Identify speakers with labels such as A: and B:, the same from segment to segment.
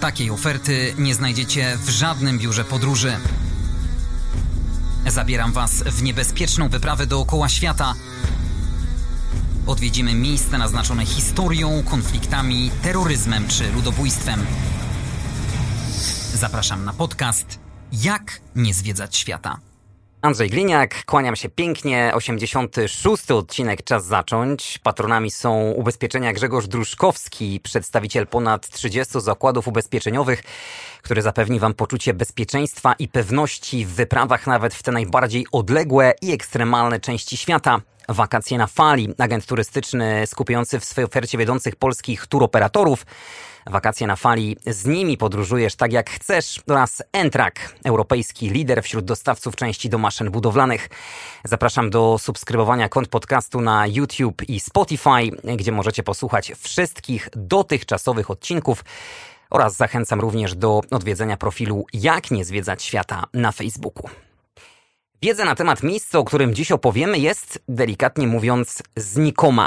A: Takiej oferty nie znajdziecie w żadnym biurze podróży. Zabieram Was w niebezpieczną wyprawę dookoła świata. Odwiedzimy miejsca naznaczone historią, konfliktami, terroryzmem czy ludobójstwem. Zapraszam na podcast Jak nie zwiedzać świata.
B: Andrzej Gliniak, kłaniam się pięknie. 86. odcinek, czas zacząć. Patronami są ubezpieczenia Grzegorz Druszkowski, przedstawiciel ponad 30 zakładów ubezpieczeniowych, który zapewni Wam poczucie bezpieczeństwa i pewności w wyprawach nawet w te najbardziej odległe i ekstremalne części świata. Wakacje na fali, agent turystyczny skupiający w swojej ofercie wiodących polskich turoperatorów. Wakacje na fali, z nimi podróżujesz tak jak chcesz, oraz N-Track, europejski lider wśród dostawców części do maszyn budowlanych. Zapraszam do subskrybowania kont podcastu na YouTube i Spotify, gdzie możecie posłuchać wszystkich dotychczasowych odcinków, oraz zachęcam również do odwiedzenia profilu Jak nie zwiedzać świata na Facebooku. Wiedza na temat miejsca, o którym dziś opowiemy, jest, delikatnie mówiąc, znikoma.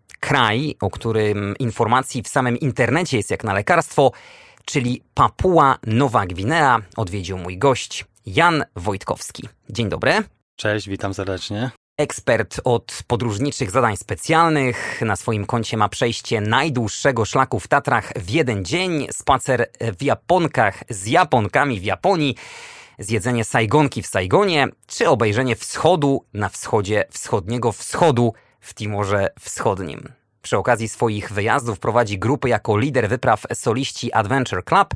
B: Kraj, o którym informacji w samym internecie jest jak na lekarstwo, czyli Papua Nowa Gwinea, odwiedził mój gość Jan Wojtkowski. Dzień dobry.
C: Cześć, witam serdecznie.
B: Ekspert od podróżniczych zadań specjalnych. Na swoim koncie ma przejście najdłuższego szlaku w Tatrach w jeden dzień, spacer w Japonkach z Japonkami w Japonii, zjedzenie Sajgonki w Saigonie, czy obejrzenie wschodu na wschodzie wschodniego wschodu w Timorze Wschodnim. Przy okazji swoich wyjazdów prowadzi grupy jako lider wypraw Soliści Adventure Club,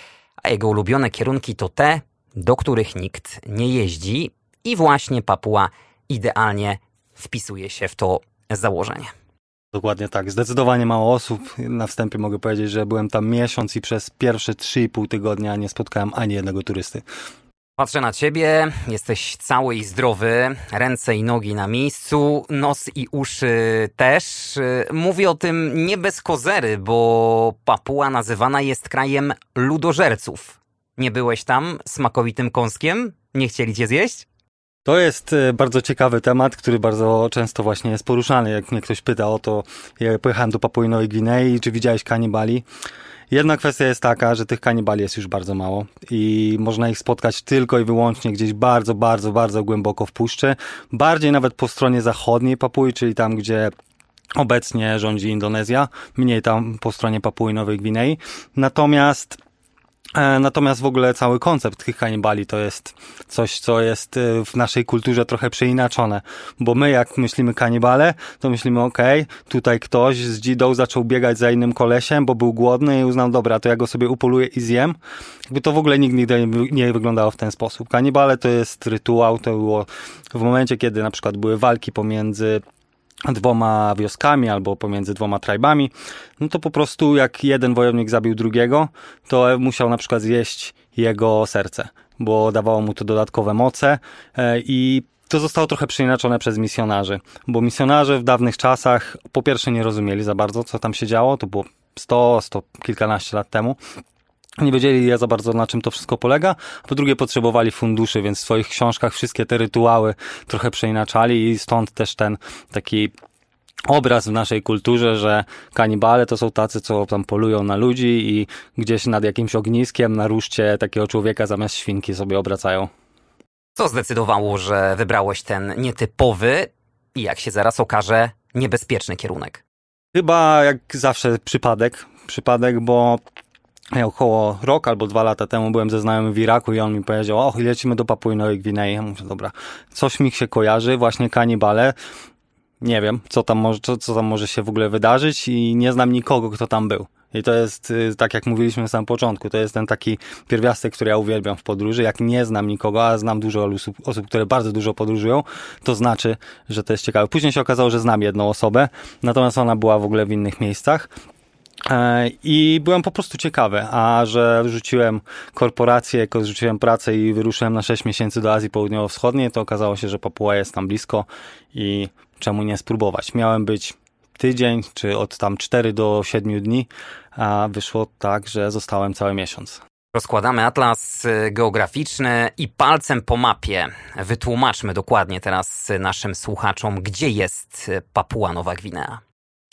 B: a jego ulubione kierunki to te, do których nikt nie jeździ, i właśnie Papua idealnie wpisuje się w to założenie.
C: Dokładnie tak. Zdecydowanie mało osób. Na wstępie mogę powiedzieć, że byłem tam miesiąc i przez pierwsze 3,5 tygodnia nie spotkałem ani jednego turysty.
B: Patrzę na ciebie, jesteś cały i zdrowy, ręce i nogi na miejscu, nos i uszy też. Mówię o tym nie bez kozery, bo Papua nazywana jest krajem ludożerców. Nie byłeś tam smakowitym kąskiem? Nie chcieli cię zjeść?
C: To jest bardzo ciekawy temat, który bardzo często właśnie jest poruszany. Jak mnie ktoś pyta o to, ja pojechałem do Papui Nowej Gwinei, czy widziałeś kanibali? Jedna kwestia jest taka, że tych kanibali jest już bardzo mało i można ich spotkać tylko i wyłącznie gdzieś bardzo, bardzo, bardzo głęboko w puszczy. Bardziej nawet po stronie zachodniej Papui, czyli tam, gdzie obecnie rządzi Indonezja. Mniej tam po stronie Papui Nowej Gwinei. Natomiast w ogóle cały koncept tych kanibali to jest coś, co jest w naszej kulturze trochę przeinaczone, bo my jak myślimy kanibale, to myślimy tutaj ktoś z dzidą zaczął biegać za innym kolesiem, bo był głodny i uznał, dobra, to ja go sobie upoluję i zjem. Jakby to w ogóle nigdy nie wyglądało w ten sposób. Kanibale to jest rytuał, to było w momencie, kiedy na przykład były walki pomiędzy dwoma wioskami albo pomiędzy dwoma tribami, no to po prostu jak jeden wojownik zabił drugiego, to musiał na przykład zjeść jego serce, bo dawało mu to dodatkowe moce i to zostało trochę przeinaczone przez misjonarzy, bo misjonarze w dawnych czasach po pierwsze nie rozumieli za bardzo, co tam się działo, to było 100 kilkanaście lat temu. Nie wiedzieli za bardzo, na czym to wszystko polega, a po drugie potrzebowali funduszy, więc w swoich książkach wszystkie te rytuały trochę przeinaczali i stąd też ten taki obraz w naszej kulturze, że kanibale to są tacy, co tam polują na ludzi i gdzieś nad jakimś ogniskiem na ruszcie takiego człowieka zamiast świnki sobie obracają.
B: Co zdecydowało, że wybrałeś ten nietypowy i, jak się zaraz okaże, niebezpieczny kierunek?
C: Chyba jak zawsze przypadek, bo ja około rok albo 2 lata temu byłem ze znajomym w Iraku i on mi powiedział, lecimy do Papui Nowej Gwinei. Ja mówię, dobra, coś mi się kojarzy, właśnie kanibale. Nie wiem, co tam może się w ogóle wydarzyć i nie znam nikogo, kto tam był. I to jest, tak jak mówiliśmy na samym początku, to jest ten taki pierwiastek, który ja uwielbiam w podróży. Jak nie znam nikogo, a znam dużo osób, które bardzo dużo podróżują, to znaczy, że to jest ciekawe. Później się okazało, że znam jedną osobę, natomiast ona była w ogóle w innych miejscach. I byłem po prostu ciekawy, a że rzuciłem korporację, rzuciłem pracę i wyruszyłem na 6 miesięcy do Azji Południowo-Wschodniej, to okazało się, że Papua jest tam blisko i czemu nie spróbować. Miałem być tydzień, czy od tam 4 do 7 dni, a wyszło tak, że zostałem cały miesiąc.
B: Rozkładamy atlas geograficzny i palcem po mapie wytłumaczmy dokładnie teraz naszym słuchaczom, gdzie jest Papua Nowa Gwinea.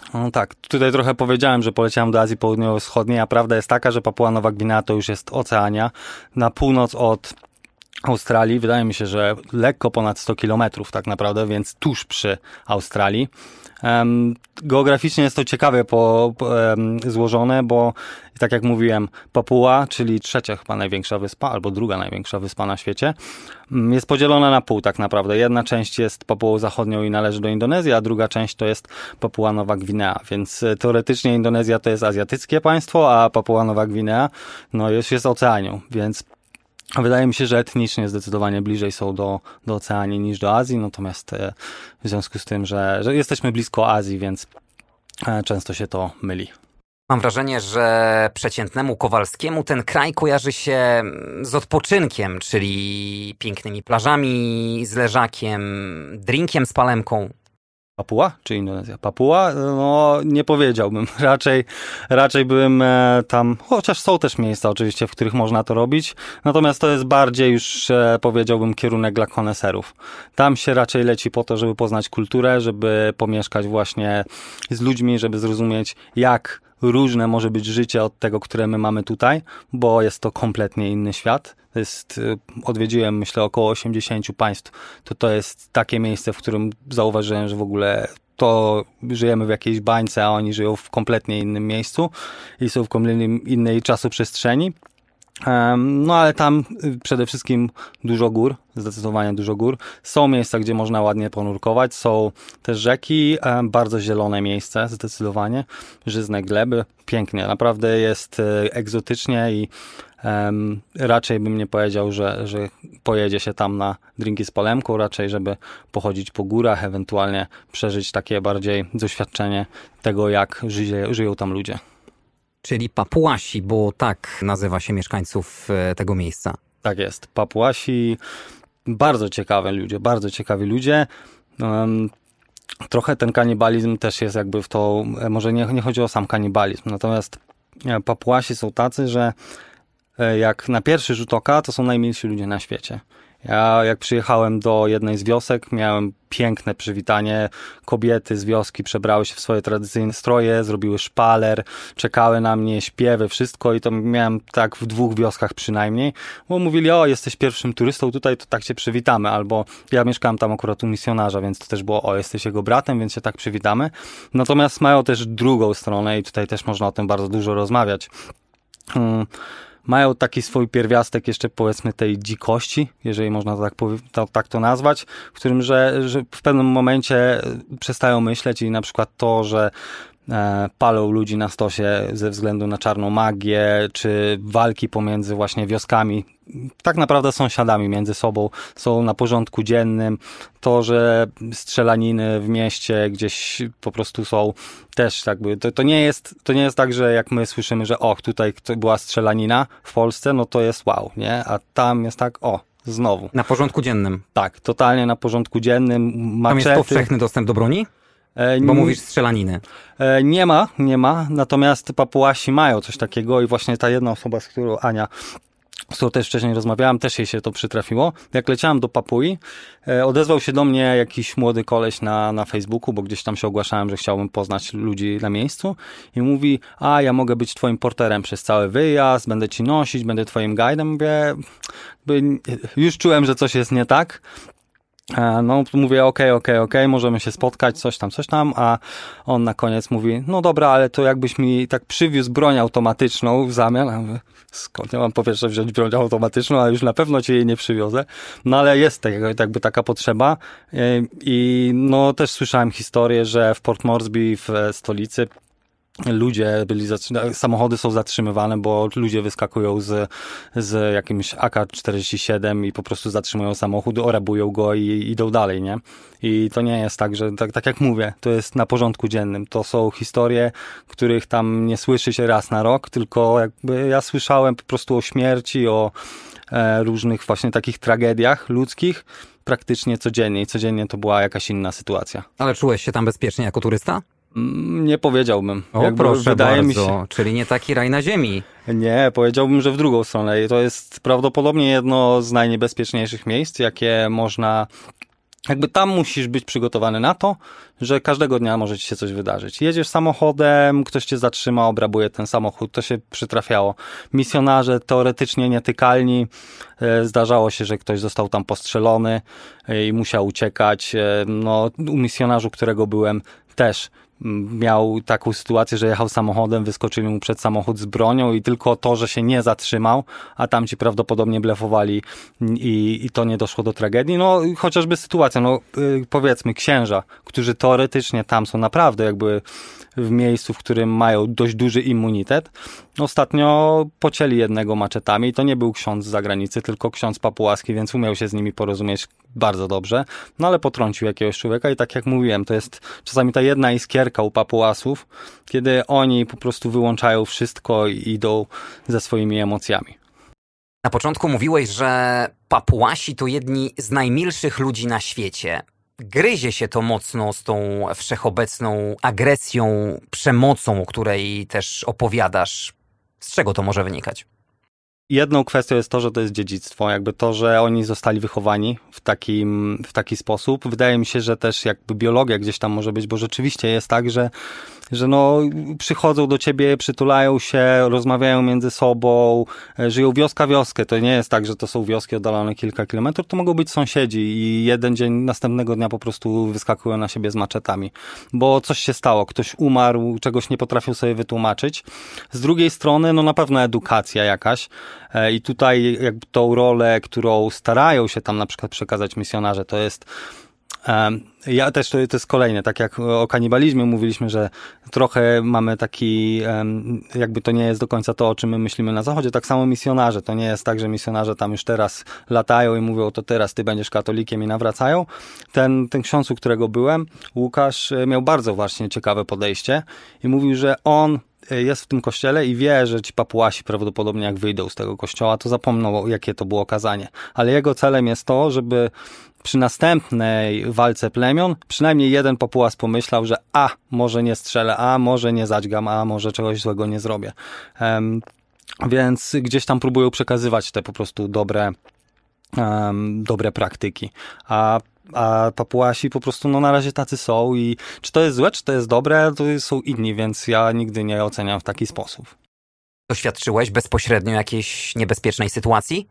C: No tak, tutaj trochę powiedziałem, że poleciałem do Azji Południowo-Wschodniej, a prawda jest taka, że Papua Nowa Gwinea to już jest Oceania, na północ od Australii, wydaje mi się, że lekko ponad 100 kilometrów tak naprawdę, więc tuż przy Australii. Geograficznie jest to ciekawie złożone, bo tak jak mówiłem, Papua, czyli trzecia chyba największa wyspa, albo druga największa wyspa na świecie, jest podzielona na pół tak naprawdę. Jedna część jest Papuą Zachodnią i należy do Indonezji, a druga część to jest Papua Nowa Gwinea, więc teoretycznie Indonezja to jest azjatyckie państwo, a Papua Nowa Gwinea no już jest Oceanią, więc wydaje mi się, że etnicznie zdecydowanie bliżej są do Oceanii niż do Azji, natomiast w związku z tym, że jesteśmy blisko Azji, więc często się to myli.
B: Mam wrażenie, że przeciętnemu Kowalskiemu ten kraj kojarzy się z odpoczynkiem, czyli pięknymi plażami, z leżakiem, drinkiem z palemką.
C: Papua czy Indonezja? Papua? No nie powiedziałbym. Raczej bym tam, chociaż są też miejsca oczywiście, w których można to robić, natomiast to jest bardziej już powiedziałbym kierunek dla koneserów. Tam się raczej leci po to, żeby poznać kulturę, żeby pomieszkać właśnie z ludźmi, żeby zrozumieć jak różne może być życie od tego, które my mamy tutaj, bo jest to kompletnie inny świat. Odwiedziłem myślę około 80 państw, to jest takie miejsce, w którym zauważyłem, że w ogóle to żyjemy w jakiejś bańce, a oni żyją w kompletnie innym miejscu i są w kompletnie innej czasoprzestrzeni. No ale tam przede wszystkim dużo gór, zdecydowanie dużo gór. Są miejsca, gdzie można ładnie ponurkować, są też rzeki, bardzo zielone miejsce, zdecydowanie. Żyzne gleby, pięknie, naprawdę jest egzotycznie i raczej bym nie powiedział, że pojedzie się tam na drinki z palemką, raczej żeby pochodzić po górach, ewentualnie przeżyć takie bardziej doświadczenie tego, jak żyją tam ludzie.
B: Czyli Papuasi, bo tak nazywa się mieszkańców tego miejsca.
C: Tak jest. Papuasi, bardzo ciekawi ludzie. Trochę ten kanibalizm też jest jakby w to, może nie chodzi o sam kanibalizm, natomiast Papuasi są tacy, że jak na pierwszy rzut oka, to są najmilsi ludzie na świecie. Ja jak przyjechałem do jednej z wiosek, miałem piękne przywitanie. Kobiety z wioski przebrały się w swoje tradycyjne stroje, zrobiły szpaler, czekały na mnie, śpiewy, wszystko i to miałem tak w 2 wioskach przynajmniej, bo mówili, o jesteś pierwszym turystą tutaj, to tak cię przywitamy, albo ja mieszkałem tam akurat u misjonarza, więc to też było, o jesteś jego bratem, więc się tak przywitamy. Natomiast mają też drugą stronę i tutaj też można o tym bardzo dużo rozmawiać. Mają taki swój pierwiastek jeszcze powiedzmy tej dzikości, jeżeli można tak to nazwać, w którym, że w pewnym momencie przestają myśleć i na przykład to, że palą ludzi na stosie ze względu na czarną magię, czy walki pomiędzy właśnie wioskami, tak naprawdę sąsiadami między sobą są na porządku dziennym. To, że strzelaniny w mieście gdzieś po prostu są też jakby, to nie jest tak, że jak my słyszymy, że tutaj była strzelanina w Polsce, no to jest wow, nie? A tam jest tak, znowu.
B: Na porządku dziennym.
C: Tak, totalnie na porządku dziennym. Maczety.
B: Tam jest powszechny dostęp do broni? Bo mówisz strzelaniny.
C: Nie ma, natomiast Papuasi mają coś takiego i właśnie ta jedna osoba, z którą też wcześniej rozmawiałem, też jej się to przytrafiło. Jak leciałem do Papui, odezwał się do mnie jakiś młody koleś na Facebooku, bo gdzieś tam się ogłaszałem, że chciałbym poznać ludzi na miejscu i mówi, ja mogę być twoim porterem przez cały wyjazd, będę ci nosić, będę twoim guidem. Mówię, już czułem, że coś jest nie tak. No, mówię, okej, możemy się spotkać, coś tam, a on na koniec mówi, no dobra, ale to jakbyś mi tak przywiózł broń automatyczną w zamian, a mówię, skąd ja mam po pierwsze wziąć broń automatyczną, a już na pewno ci jej nie przywiozę, no ale jest jakby taka potrzeba i no też słyszałem historię, że w Port Moresby w stolicy ludzie samochody są zatrzymywane, bo ludzie wyskakują z jakimś AK-47 i po prostu zatrzymują samochód, orabują go i idą dalej, nie? I to nie jest tak, że tak jak mówię, to jest na porządku dziennym. To są historie, których tam nie słyszy się raz na rok, tylko jakby ja słyszałem po prostu o śmierci, o różnych właśnie takich tragediach ludzkich praktycznie codziennie i codziennie to była jakaś inna sytuacja.
B: Ale czułeś się tam bezpiecznie jako turysta?
C: Nie powiedziałbym.
B: Proszę
C: wydaje
B: bardzo,
C: mi się,
B: czyli nie taki raj na ziemi.
C: Nie, powiedziałbym, że w drugą stronę. To jest prawdopodobnie jedno z najniebezpieczniejszych miejsc, jakie można jakby tam musisz być przygotowany na to, że każdego dnia może ci się coś wydarzyć. Jedziesz samochodem, ktoś cię zatrzyma, obrabuje ten samochód, to się przytrafiało. Misjonarze teoretycznie nietykalni, zdarzało się, że ktoś został tam postrzelony i musiał uciekać. No, u misjonarzu, którego byłem, też miał taką sytuację, że jechał samochodem, wyskoczyli mu przed samochód z bronią i tylko to, że się nie zatrzymał, a tamci prawdopodobnie blefowali i to nie doszło do tragedii. No chociażby sytuacja, no powiedzmy księża, którzy teoretycznie tam są naprawdę jakby w miejscu, w którym mają dość duży immunitet. Ostatnio pocięli jednego maczetami i to nie był ksiądz z zagranicy, tylko ksiądz papułaski, więc umiał się z nimi porozumieć bardzo dobrze, no ale potrącił jakiegoś człowieka i tak jak mówiłem, to jest czasami ta jedna iskierka u papułasów, kiedy oni po prostu wyłączają wszystko i idą ze swoimi emocjami.
B: Na początku mówiłeś, że Papuasi to jedni z najmilszych ludzi na świecie. Gryzie się to mocno z tą wszechobecną agresją, przemocą, o której też opowiadasz. Z czego to może wynikać?
C: Jedną kwestią jest to, że to jest dziedzictwo, jakby to, że oni zostali wychowani w taki sposób. Wydaje mi się, że też jakby biologia gdzieś tam może być, bo rzeczywiście jest tak, że no przychodzą do ciebie, przytulają się, rozmawiają między sobą, żyją wioska wioskę. To nie jest tak, że to są wioski oddalone kilka kilometrów, to mogą być sąsiedzi i jeden dzień następnego dnia po prostu wyskakują na siebie z maczetami, bo coś się stało, ktoś umarł, czegoś nie potrafią sobie wytłumaczyć. Z drugiej strony, no na pewno edukacja jakaś i tutaj jakby tą rolę, którą starają się tam na przykład przekazać misjonarze, to jest ja też to jest kolejne, tak jak o kanibalizmie mówiliśmy, że trochę mamy taki, jakby to nie jest do końca to, o czym my myślimy na Zachodzie, tak samo misjonarze, to nie jest tak, że misjonarze tam już teraz latają i mówią, to teraz ty będziesz katolikiem i nawracają. Ten ksiądz, u którego byłem, Łukasz, miał bardzo właśnie ciekawe podejście i mówił, że on jest w tym kościele i wie, że ci papuasi prawdopodobnie jak wyjdą z tego kościoła, to zapomną, jakie to było kazanie. Ale jego celem jest to, żeby przy następnej walce plemion przynajmniej jeden papułas pomyślał, że może nie strzelę, może nie zadźgam, może czegoś złego nie zrobię. Więc gdzieś tam próbują przekazywać te po prostu dobre praktyki. A papuasi po prostu no na razie tacy są i czy to jest złe, czy to jest dobre, to są inni, więc ja nigdy nie oceniam w taki sposób.
B: Doświadczyłeś bezpośrednio jakiejś niebezpiecznej sytuacji?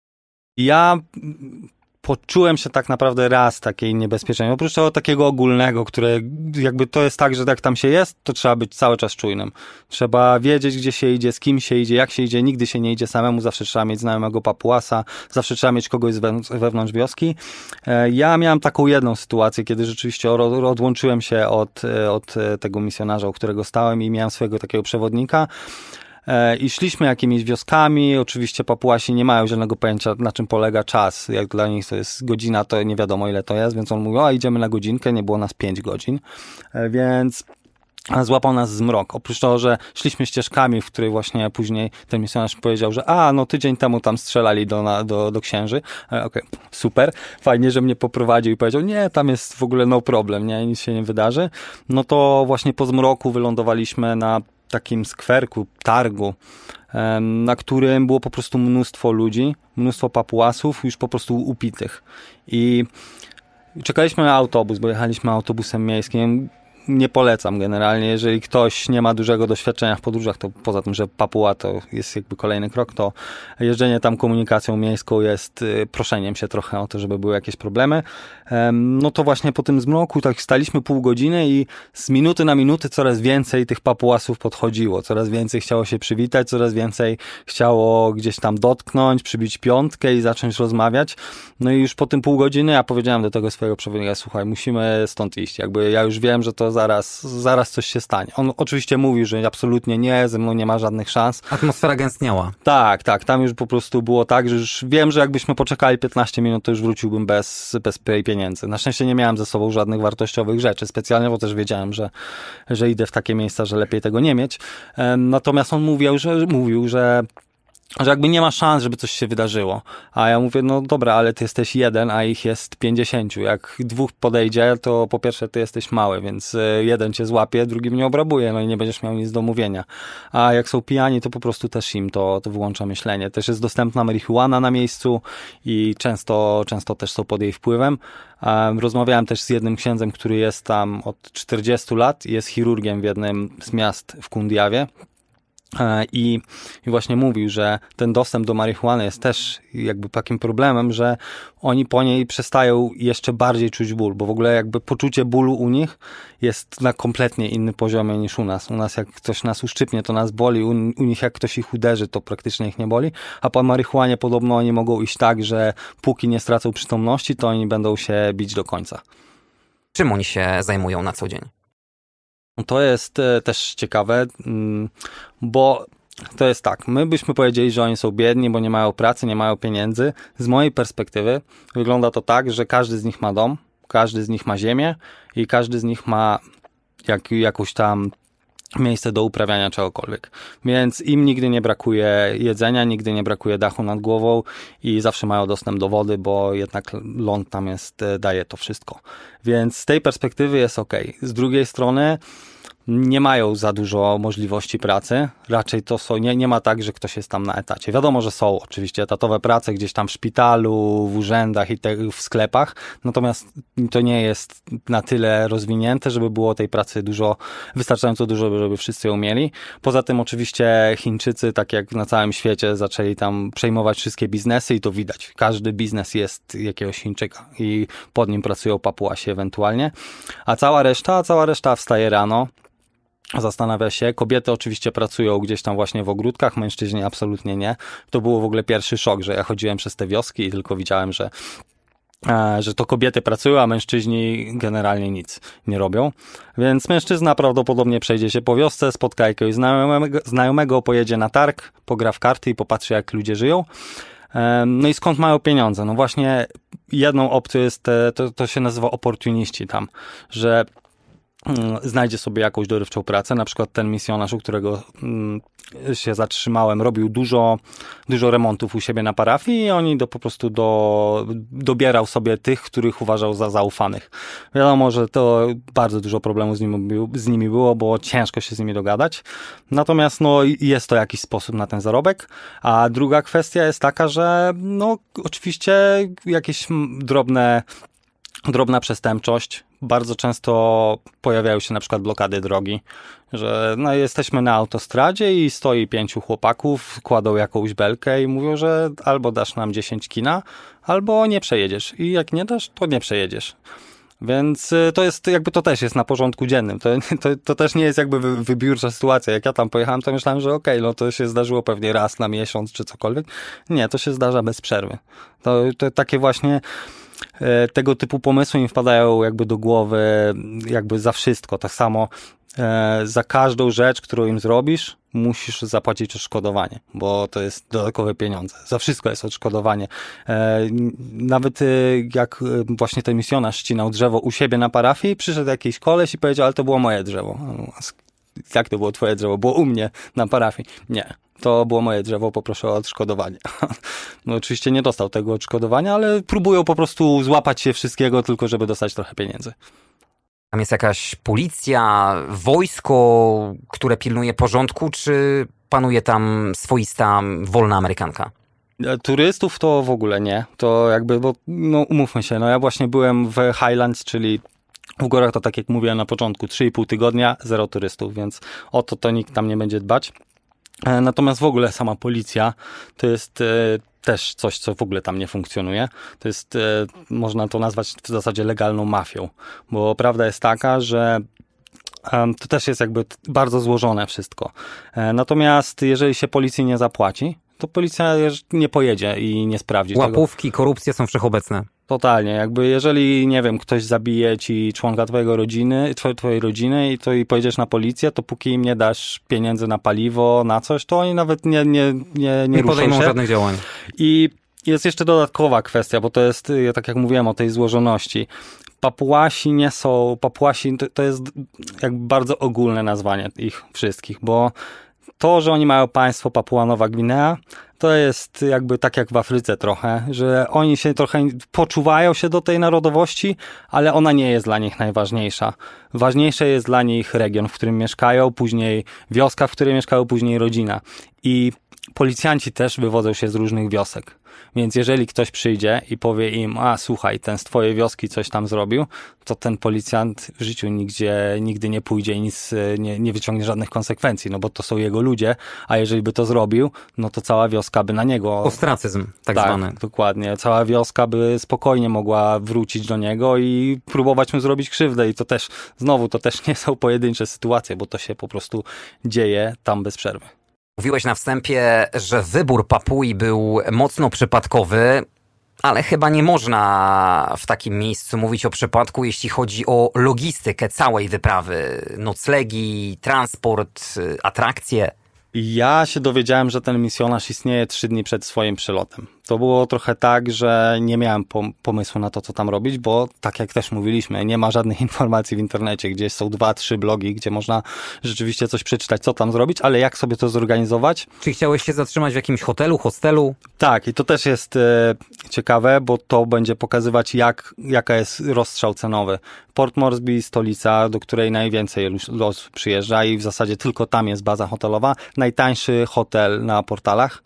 C: Ja poczułem się tak naprawdę raz takiej niebezpiecznej, oprócz tego takiego ogólnego, które jakby to jest tak, że jak tam się jest, to trzeba być cały czas czujnym. Trzeba wiedzieć, gdzie się idzie, z kim się idzie, jak się idzie, nigdy się nie idzie samemu, zawsze trzeba mieć znajomego papuasa, zawsze trzeba mieć kogoś wewnątrz wioski. Ja miałem taką jedną sytuację, kiedy rzeczywiście odłączyłem się od tego misjonarza, u którego stałem i miałem swojego takiego przewodnika. I szliśmy jakimiś wioskami, oczywiście papuasi nie mają żadnego pojęcia, na czym polega czas, jak dla nich to jest godzina, to nie wiadomo ile to jest, więc on mówił, idziemy na godzinkę, nie było nas 5 godzin, więc złapał nas zmrok. Oprócz tego, że szliśmy ścieżkami, w której właśnie później ten misjonarz powiedział, że tydzień temu tam strzelali do księży. Okej, super, fajnie, że mnie poprowadził i powiedział, nie, tam jest w ogóle no problem, nie, nic się nie wydarzy. No to właśnie po zmroku wylądowaliśmy na takim skwerku, targu, na którym było po prostu mnóstwo ludzi, mnóstwo papuasów już po prostu upitych. I czekaliśmy na autobus, bo jechaliśmy autobusem miejskim. Nie polecam generalnie, jeżeli ktoś nie ma dużego doświadczenia w podróżach, to poza tym, że Papua to jest jakby kolejny krok, to jeżdżenie tam komunikacją miejską jest proszeniem się trochę o to, żeby były jakieś problemy. No to właśnie po tym zmroku tak staliśmy pół godziny i z minuty na minutę coraz więcej tych papuasów podchodziło, coraz więcej chciało się przywitać, coraz więcej chciało gdzieś tam dotknąć, przybić piątkę i zacząć rozmawiać. No i już po tym pół godziny ja powiedziałem do tego swojego przewodnika, słuchaj, musimy stąd iść, jakby ja już wiem, że to zaraz coś się stanie. On oczywiście mówił, że absolutnie nie, ze mną nie ma żadnych szans.
B: Atmosfera gęstniała.
C: Tak, tam już po prostu było tak, że już wiem, że jakbyśmy poczekali 15 minut, to już wróciłbym bez pieniędzy. Na szczęście nie miałem ze sobą żadnych wartościowych rzeczy specjalnie, bo też wiedziałem, że idę w takie miejsca, że lepiej tego nie mieć. Natomiast on mówił, że że jakby nie ma szans, żeby coś się wydarzyło. A ja mówię, no dobra, ale ty jesteś jeden, a ich jest 50. Jak dwóch podejdzie, to po pierwsze ty jesteś mały, więc jeden cię złapie, drugi mnie obrabuje, no i nie będziesz miał nic do mówienia. A jak są pijani, to po prostu też im to wyłącza myślenie. Też jest dostępna marihuana na miejscu i często też są pod jej wpływem. Rozmawiałem też z jednym księdzem, który jest tam od 40 lat i jest chirurgiem w jednym z miast w Kundiawie. I właśnie mówił, że ten dostęp do marihuany jest też jakby takim problemem, że oni po niej przestają jeszcze bardziej czuć ból, bo w ogóle jakby poczucie bólu u nich jest na kompletnie innym poziomie niż u nas. U nas jak ktoś nas uszczypnie, to nas boli, u nich jak ktoś ich uderzy, to praktycznie ich nie boli, a po marihuanie podobno oni mogą iść tak, że póki nie stracą przytomności, to oni będą się bić do końca.
B: Czym oni się zajmują na co dzień?
C: To jest też ciekawe, bo to jest tak, my byśmy powiedzieli, że oni są biedni, bo nie mają pracy, nie mają pieniędzy. Z mojej perspektywy wygląda to tak, że każdy z nich ma dom, każdy z nich ma ziemię i każdy z nich ma jakąś tam miejsce do uprawiania czegokolwiek. Więc im nigdy nie brakuje jedzenia, nigdy nie brakuje dachu nad głową i zawsze mają dostęp do wody, bo jednak ląd tam daje to wszystko. Więc z tej perspektywy jest okej. Z drugiej strony nie mają za dużo możliwości pracy. Raczej to są, nie ma tak, że ktoś jest tam na etacie. Wiadomo, że są oczywiście etatowe prace gdzieś tam w szpitalu, w urzędach i w sklepach, natomiast to nie jest na tyle rozwinięte, żeby było tej pracy wystarczająco dużo, żeby wszyscy ją mieli. Poza tym oczywiście Chińczycy, tak jak na całym świecie, zaczęli tam przejmować wszystkie biznesy i to widać. Każdy biznes jest jakiegoś Chińczyka i pod nim pracują Papuasi ewentualnie. A cała reszta wstaje rano, zastanawia się. Kobiety oczywiście pracują gdzieś tam właśnie w ogródkach, mężczyźni absolutnie nie. To było w ogóle pierwszy szok, że ja chodziłem przez te wioski i tylko widziałem, że to kobiety pracują, a mężczyźni generalnie nic nie robią. Więc mężczyzna prawdopodobnie przejdzie się po wiosce, spotka jakiegoś znajomego, pojedzie na targ, pogra w karty i popatrzy, jak ludzie żyją. No i skąd mają pieniądze? No właśnie jedną opcją jest, to się nazywa oportuniści tam, że znajdzie sobie jakąś dorywczą pracę, na przykład ten misjonarz, u którego się zatrzymałem, robił dużo remontów u siebie na parafii i oni po prostu dobierał sobie tych, których uważał za zaufanych. Wiadomo, że to bardzo dużo problemów z nimi było, bo ciężko się z nimi dogadać. Natomiast no, jest to jakiś sposób na ten zarobek. A druga kwestia jest taka, że no, oczywiście jakieś drobna przestępczość. Bardzo często pojawiają się na przykład blokady drogi, że no, jesteśmy na autostradzie i stoi 5 chłopaków, kładą jakąś belkę i mówią, że albo dasz nam 10 kina, albo nie przejedziesz. I jak nie dasz, to nie przejedziesz. Więc to jest jakby to też jest na porządku dziennym. To też nie jest jakby wybiórcza sytuacja. Jak ja tam pojechałem, to myślałem, że okej, no to się zdarzyło pewnie raz na miesiąc czy cokolwiek. Nie, to się zdarza bez przerwy. To takie właśnie tego typu pomysły im wpadają jakby do głowy jakby za wszystko. Tak samo za każdą rzecz, którą im zrobisz, musisz zapłacić odszkodowanie, bo to jest dodatkowe pieniądze. Za wszystko jest odszkodowanie. Nawet jak właśnie ten misjonarz ścinał drzewo u siebie na parafii, przyszedł jakiś koleś i powiedział, ale to było moje drzewo. Jak to było twoje drzewo? Było u mnie na parafii. Nie. To było moje drzewo, poproszę o odszkodowanie. No oczywiście nie dostał tego odszkodowania, ale próbują po prostu złapać się wszystkiego, tylko żeby dostać trochę pieniędzy.
B: Tam jest jakaś policja, wojsko, które pilnuje porządku, czy panuje tam swoista, wolna Amerykanka?
C: Turystów to w ogóle nie. To jakby, bo no umówmy się, no ja właśnie byłem w Highlands, czyli w górach, to tak jak mówiłem na początku, 3,5 tygodnia, 0 turystów, więc o to nikt tam nie będzie dbać. Natomiast w ogóle sama policja to jest też coś, co w ogóle tam nie funkcjonuje. To jest, można to nazwać w zasadzie legalną mafią, bo prawda jest taka, że to też jest jakby bardzo złożone wszystko. Natomiast jeżeli się policji nie zapłaci, to policja nie pojedzie i nie sprawdzi tego.
B: Łapówki, korupcje są wszechobecne.
C: Totalnie, jakby jeżeli, nie wiem, ktoś zabije ci członka twojej rodziny i pojedziesz na policję, to póki im nie dasz pieniędzy na paliwo, na coś, to oni nawet nie
B: podejmą żadnych działań.
C: I jest jeszcze dodatkowa kwestia, bo to jest, tak jak mówiłem o tej złożoności. Papuasi to jest jakby bardzo ogólne nazwanie ich wszystkich, bo to, że oni mają państwo Papua Nowa Gwinea, To jest jakby tak jak w Afryce trochę, że oni się trochę poczuwają się do tej narodowości, ale ona nie jest dla nich najważniejsza. Ważniejsze jest dla nich region, w którym mieszkają, później wioska, w której mieszkają, później rodzina. I policjanci też wywodzą się z różnych wiosek. Więc jeżeli ktoś przyjdzie i powie im, słuchaj, ten z twojej wioski coś tam zrobił, to ten policjant w życiu nigdy nie pójdzie i nic nie wyciągnie żadnych konsekwencji, no bo to są jego ludzie, a jeżeli by to zrobił, no to cała wioska by na niego...
B: Ostracyzm, tak zwany.
C: Dokładnie. Cała wioska by spokojnie mogła wrócić do niego i próbować mu zrobić krzywdę i to też, znowu, to też nie są pojedyncze sytuacje, bo to się po prostu dzieje tam bez przerwy.
B: Mówiłeś na wstępie, że wybór Papui był mocno przypadkowy, ale chyba nie można w takim miejscu mówić o przypadku, jeśli chodzi o logistykę całej wyprawy. Noclegi, transport, atrakcje.
C: Ja się dowiedziałem, że ten misjonarz istnieje 3 dni przed swoim przylotem. To było trochę tak, że nie miałem pomysłu na to, co tam robić, bo tak jak też mówiliśmy, nie ma żadnych informacji w internecie, gdzieś są 2-3 blogi, gdzie można rzeczywiście coś przeczytać, co tam zrobić, ale jak sobie to zorganizować?
B: Czy chciałeś się zatrzymać w jakimś hotelu, hostelu?
C: Tak, i to też jest ciekawe, bo to będzie pokazywać, jaka jest rozstrzał cenowy. Port Moresby, stolica, do której najwięcej osób przyjeżdża i w zasadzie tylko tam jest baza hotelowa. Najtańszy hotel na portalach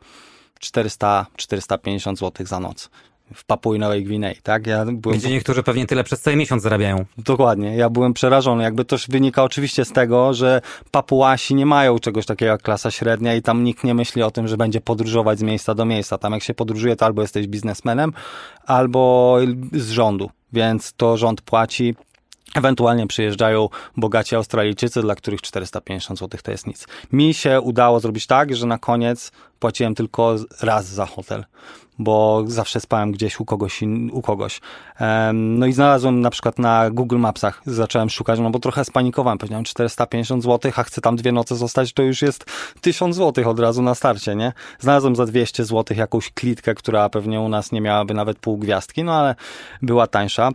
C: 400-450 zł za noc w Papui Nowej Gwinei, tak?
B: Gdzie niektórzy pewnie tyle przez cały miesiąc zarabiają.
C: Dokładnie, ja byłem przerażony. Jakby to wynika oczywiście z tego, że Papuasi nie mają czegoś takiego jak klasa średnia i tam nikt nie myśli o tym, że będzie podróżować z miejsca do miejsca. Tam jak się podróżuje, to albo jesteś biznesmenem, albo z rządu, więc to rząd płaci. Ewentualnie przyjeżdżają bogaci Australijczycy, dla których 450 zł to jest nic. Mi się udało zrobić tak, że na koniec płaciłem tylko raz za hotel, bo zawsze spałem gdzieś u kogoś. No i znalazłem na przykład na Google Mapsach, zacząłem szukać, no bo trochę spanikowałem, powiedziałem 450 zł, a chcę tam 2 noce zostać, to już jest 1000 zł od razu na starcie, nie? Znalazłem za 200 zł jakąś klitkę, która pewnie u nas nie miałaby nawet pół gwiazdki, no ale była tańsza.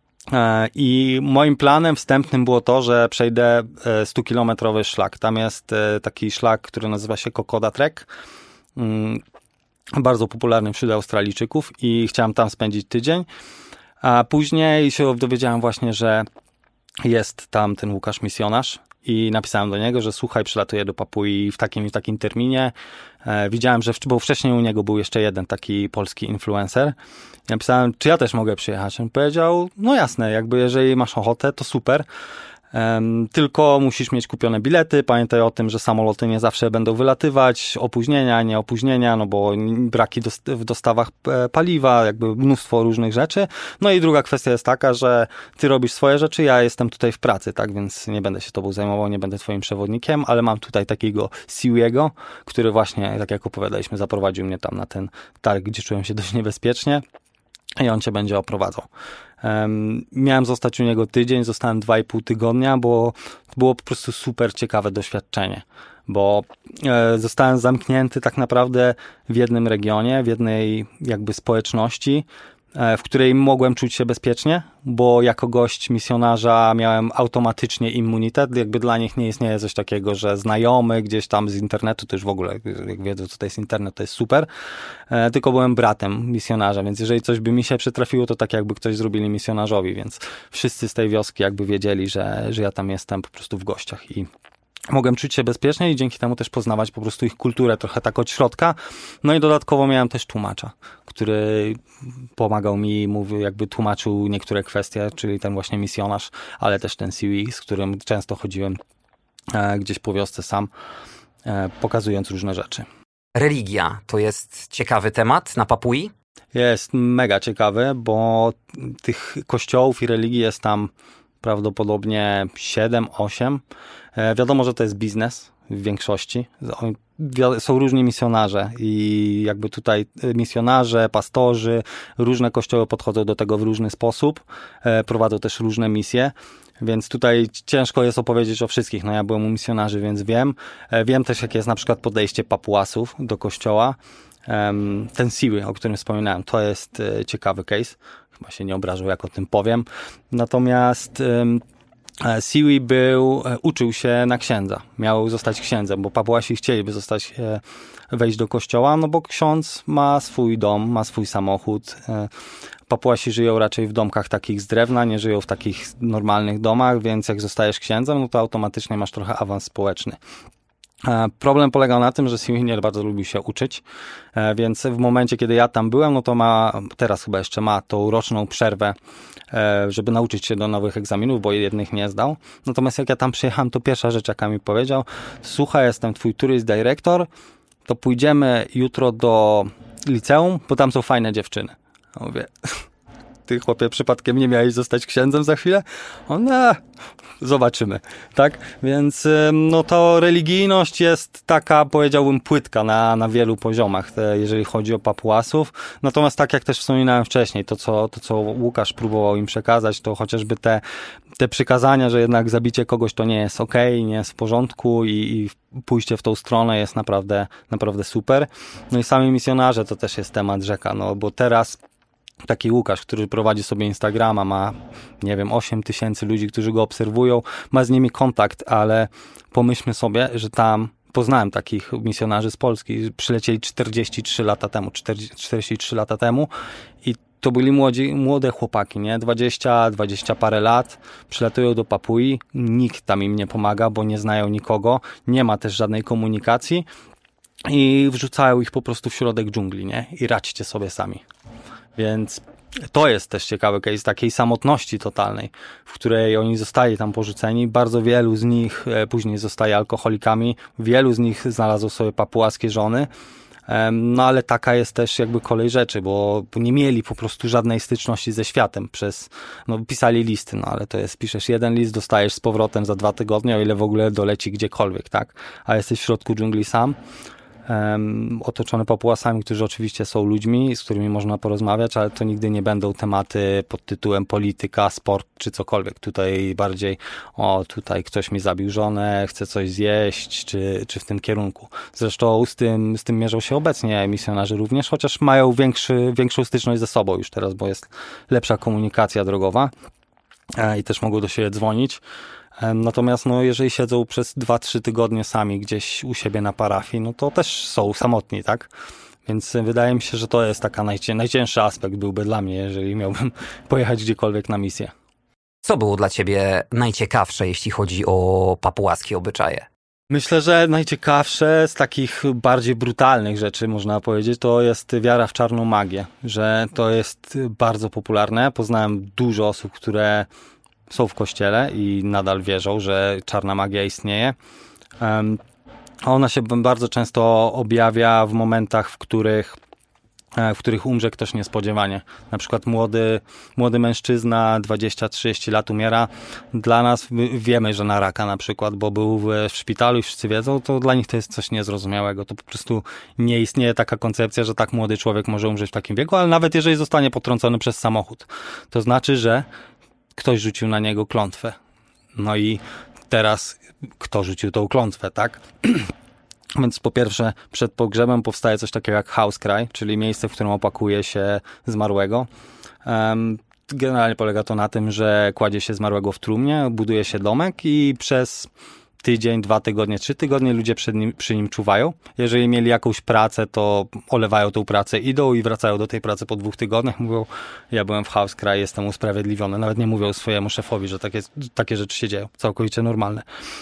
C: I moim planem wstępnym było to, że przejdę 100-kilometrowy szlak. Tam jest taki szlak, który nazywa się Kokoda Trek. Bardzo popularny wśród Australijczyków i chciałem tam spędzić tydzień. A później się dowiedziałem właśnie, że jest tam ten Łukasz misjonarz i napisałem do niego, że słuchaj, przylatuję do Papui w takim i takim terminie. Widziałem, bo wcześniej u niego był jeszcze jeden taki polski influencer. Ja napisałem, czy ja też mogę przyjechać. On powiedział, no jasne, jakby jeżeli masz ochotę, to super. Tylko musisz mieć kupione bilety, pamiętaj o tym, że samoloty nie zawsze będą wylatywać, opóźnienia, nie opóźnienia, no bo braki w dostawach paliwa, jakby mnóstwo różnych rzeczy. No i druga kwestia jest taka, że ty robisz swoje rzeczy, ja jestem tutaj w pracy, tak, więc nie będę się tobą zajmował, nie będę twoim przewodnikiem, ale mam tutaj takiego Siwiego, który właśnie, tak jak opowiadaliśmy, zaprowadził mnie tam na ten targ, gdzie czułem się dość niebezpiecznie i on cię będzie oprowadzał. Miałem zostać u niego tydzień, zostałem 2,5 tygodnia, bo to było po prostu super ciekawe doświadczenie, bo zostałem zamknięty tak naprawdę w jednym regionie, w jednej jakby społeczności, w której mogłem czuć się bezpiecznie, bo jako gość misjonarza miałem automatycznie immunitet, jakby dla nich nie istnieje coś takiego, że znajomy gdzieś tam z internetu, to już w ogóle, jak wiedzą, co to jest internet, to jest super, tylko byłem bratem misjonarza, więc jeżeli coś by mi się przytrafiło, to tak jakby ktoś zrobili misjonarzowi, więc wszyscy z tej wioski jakby wiedzieli, że ja tam jestem po prostu w gościach i mogłem czuć się bezpiecznie i dzięki temu też poznawać po prostu ich kulturę trochę tak od środka. No i dodatkowo miałem też tłumacza, który pomagał mi, jakby tłumaczył niektóre kwestie, czyli ten właśnie misjonarz, ale też ten Siwi, z którym często chodziłem gdzieś po wiosce sam, pokazując różne rzeczy.
B: Religia to jest ciekawy temat na Papui?
C: Jest mega ciekawy, bo tych kościołów i religii jest tam prawdopodobnie 7-8. Wiadomo, że to jest biznes w większości. Są różni misjonarze i jakby tutaj misjonarze, pastorzy, różne kościoły podchodzą do tego w różny sposób, prowadzą też różne misje, więc tutaj ciężko jest opowiedzieć o wszystkich. No ja byłem u misjonarzy, więc wiem. Wiem też, jakie jest na przykład podejście Papuasów do kościoła. Ten Siwi, o którym wspominałem, to jest ciekawy case. Chyba się nie obrażą, jak o tym powiem. Natomiast Siwi uczył się na księdza. Miał zostać księdzem, bo Papuasi chcieliby wejść do kościoła, no bo ksiądz ma swój dom, ma swój samochód. Papuasi żyją raczej w domkach takich z drewna, nie żyją w takich normalnych domach, więc jak zostajesz księdzem, no to automatycznie masz trochę awans społeczny. Problem polegał na tym, że Siwi nie bardzo lubił się uczyć, więc w momencie, kiedy ja tam byłem, no to teraz chyba jeszcze ma tą roczną przerwę, żeby nauczyć się do nowych egzaminów, bo jednych nie zdał. Natomiast jak ja tam przyjechałem, to pierwsza rzecz, jaka mi powiedział: słuchaj, jestem twój tourist director, to pójdziemy jutro do liceum, bo tam są fajne dziewczyny. Ja mówię: ty, chłopie, przypadkiem nie miałeś zostać księdzem za chwilę? On: zobaczymy, tak? Więc no to religijność jest taka, powiedziałbym, płytka na wielu poziomach, jeżeli chodzi o Papuasów. Natomiast tak jak też wspominałem wcześniej, to co Łukasz próbował im przekazać, to chociażby te przykazania, że jednak zabicie kogoś to nie jest okej, nie jest w porządku i pójście w tą stronę jest naprawdę super. No i sami misjonarze to też jest temat rzeka, no bo teraz taki Łukasz, który prowadzi sobie Instagrama, ma, nie wiem, 8 000 ludzi, którzy go obserwują, ma z nimi kontakt, ale pomyślmy sobie, że tam poznałem takich misjonarzy z Polski, przylecieli 43 lata temu i to byli młode chłopaki, nie? 20 parę lat, przylatują do Papui, nikt tam im nie pomaga, bo nie znają nikogo, nie ma też żadnej komunikacji i wrzucają ich po prostu w środek dżungli, nie? I radźcie sobie sami. Więc to jest też ciekawy case takiej samotności totalnej, w której oni zostali tam porzuceni. Bardzo wielu z nich później zostaje alkoholikami, wielu z nich znalazło sobie papuaskie żony. No ale taka jest też jakby kolej rzeczy, bo nie mieli po prostu żadnej styczności ze światem pisali listy, no ale to jest, piszesz jeden list, dostajesz z powrotem za 2 tygodnie, o ile w ogóle doleci gdziekolwiek, tak? A jesteś w środku dżungli sam. Otoczony Papuasami, którzy oczywiście są ludźmi, z którymi można porozmawiać, ale to nigdy nie będą tematy pod tytułem polityka, sport czy cokolwiek. Tutaj bardziej tutaj ktoś mi zabił żonę, chce coś zjeść, czy w tym kierunku. Zresztą z tym mierzą się obecnie misjonarze również, chociaż mają większą styczność ze sobą już teraz, bo jest lepsza komunikacja drogowa i też mogą do siebie dzwonić. Natomiast jeżeli siedzą przez 2-3 tygodnie sami gdzieś u siebie na parafii, no to też są samotni, tak? Więc wydaje mi się, że to jest taka najcięższy aspekt byłby dla mnie, jeżeli miałbym pojechać gdziekolwiek na misję.
B: Co było dla ciebie najciekawsze, jeśli chodzi o papuaskie obyczaje?
C: Myślę, że najciekawsze z takich bardziej brutalnych rzeczy, można powiedzieć, to jest wiara w czarną magię, że to jest bardzo popularne. Poznałem dużo osób, które są w kościele i nadal wierzą, że czarna magia istnieje. Ona się bardzo często objawia w momentach, w których umrze ktoś niespodziewanie. Na przykład młody mężczyzna, 20-30 lat umiera. Dla nas wiemy, że na raka na przykład, bo był w szpitalu i wszyscy wiedzą, to dla nich to jest coś niezrozumiałego. To po prostu nie istnieje taka koncepcja, że tak młody człowiek może umrzeć w takim wieku, ale nawet jeżeli zostanie potrącony przez samochód, to znaczy, że ktoś rzucił na niego klątwę. No i teraz kto rzucił tą klątwę, tak? Więc po pierwsze, przed pogrzebem powstaje coś takiego jak house cry, czyli miejsce, w którym opakuje się zmarłego. Generalnie polega to na tym, że kładzie się zmarłego w trumnie, buduje się domek i przez tydzień, 2 tygodnie, 3 tygodnie ludzie przy nim czuwają. Jeżeli mieli jakąś pracę, to olewają tą pracę, idą i wracają do tej pracy po 2 tygodniach. Mówią: ja byłem w house cry, jestem usprawiedliwiony. Nawet nie mówią swojemu szefowi, że takie rzeczy się dzieją. Całkowicie normalne.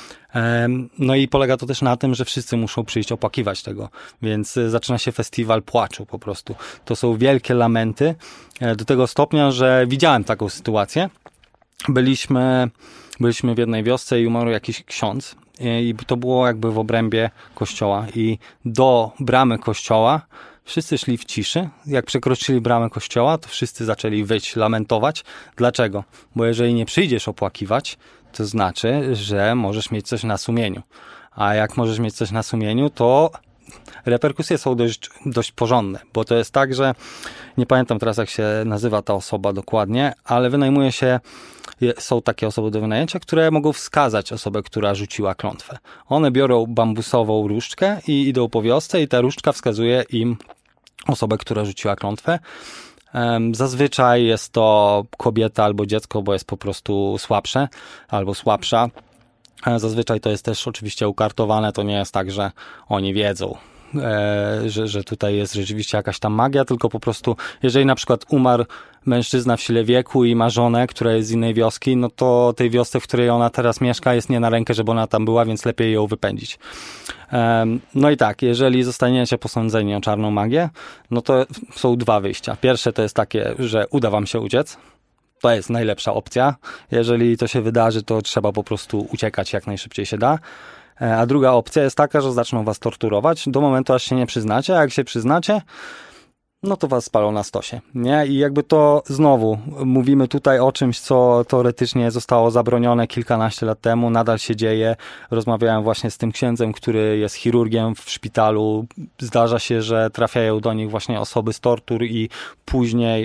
C: No i polega to też na tym, że wszyscy muszą przyjść opłakiwać tego, więc zaczyna się festiwal płaczu po prostu. To są wielkie lamenty, do tego stopnia, że widziałem taką sytuację. Byliśmy w jednej wiosce i umarł jakiś ksiądz i to było jakby w obrębie kościoła i do bramy kościoła wszyscy szli w ciszy. Jak przekroczyli bramę kościoła, to wszyscy zaczęli wyć, lamentować. Dlaczego? Bo jeżeli nie przyjdziesz opłakiwać, to znaczy, że możesz mieć coś na sumieniu. A jak możesz mieć coś na sumieniu, to reperkusje są dość porządne, bo to jest tak, że nie pamiętam teraz, jak się nazywa ta osoba dokładnie, ale wynajmuje się, są takie osoby do wynajęcia, które mogą wskazać osobę, która rzuciła klątwę. One biorą bambusową różdżkę i idą po wiosce i ta różdżka wskazuje im osobę, która rzuciła klątwę. Zazwyczaj jest to kobieta albo dziecko, bo jest po prostu słabsze albo słabsza. Zazwyczaj to jest też oczywiście ukartowane, to nie jest tak, że oni wiedzą, że tutaj jest rzeczywiście jakaś tam magia, tylko po prostu jeżeli na przykład umarł mężczyzna w sile wieku i ma żonę, która jest z innej wioski, no to tej wiosce, w której ona teraz mieszka, jest nie na rękę, żeby ona tam była, więc lepiej ją wypędzić. No i tak, jeżeli zostaniecie posądzeni o czarną magię, no to są dwa wyjścia. Pierwsze to jest takie, że uda wam się uciec. To jest najlepsza opcja. Jeżeli to się wydarzy, to trzeba po prostu uciekać jak najszybciej się da. A druga opcja jest taka, że zaczną was torturować do momentu, aż się nie przyznacie, a jak się przyznacie, no to was spalą na stosie, nie? I jakby to znowu, mówimy tutaj o czymś, co teoretycznie zostało zabronione kilkanaście lat temu, nadal się dzieje. Rozmawiałem właśnie z tym księdzem, który jest chirurgiem w szpitalu. Zdarza się, że trafiają do nich właśnie osoby z tortur i później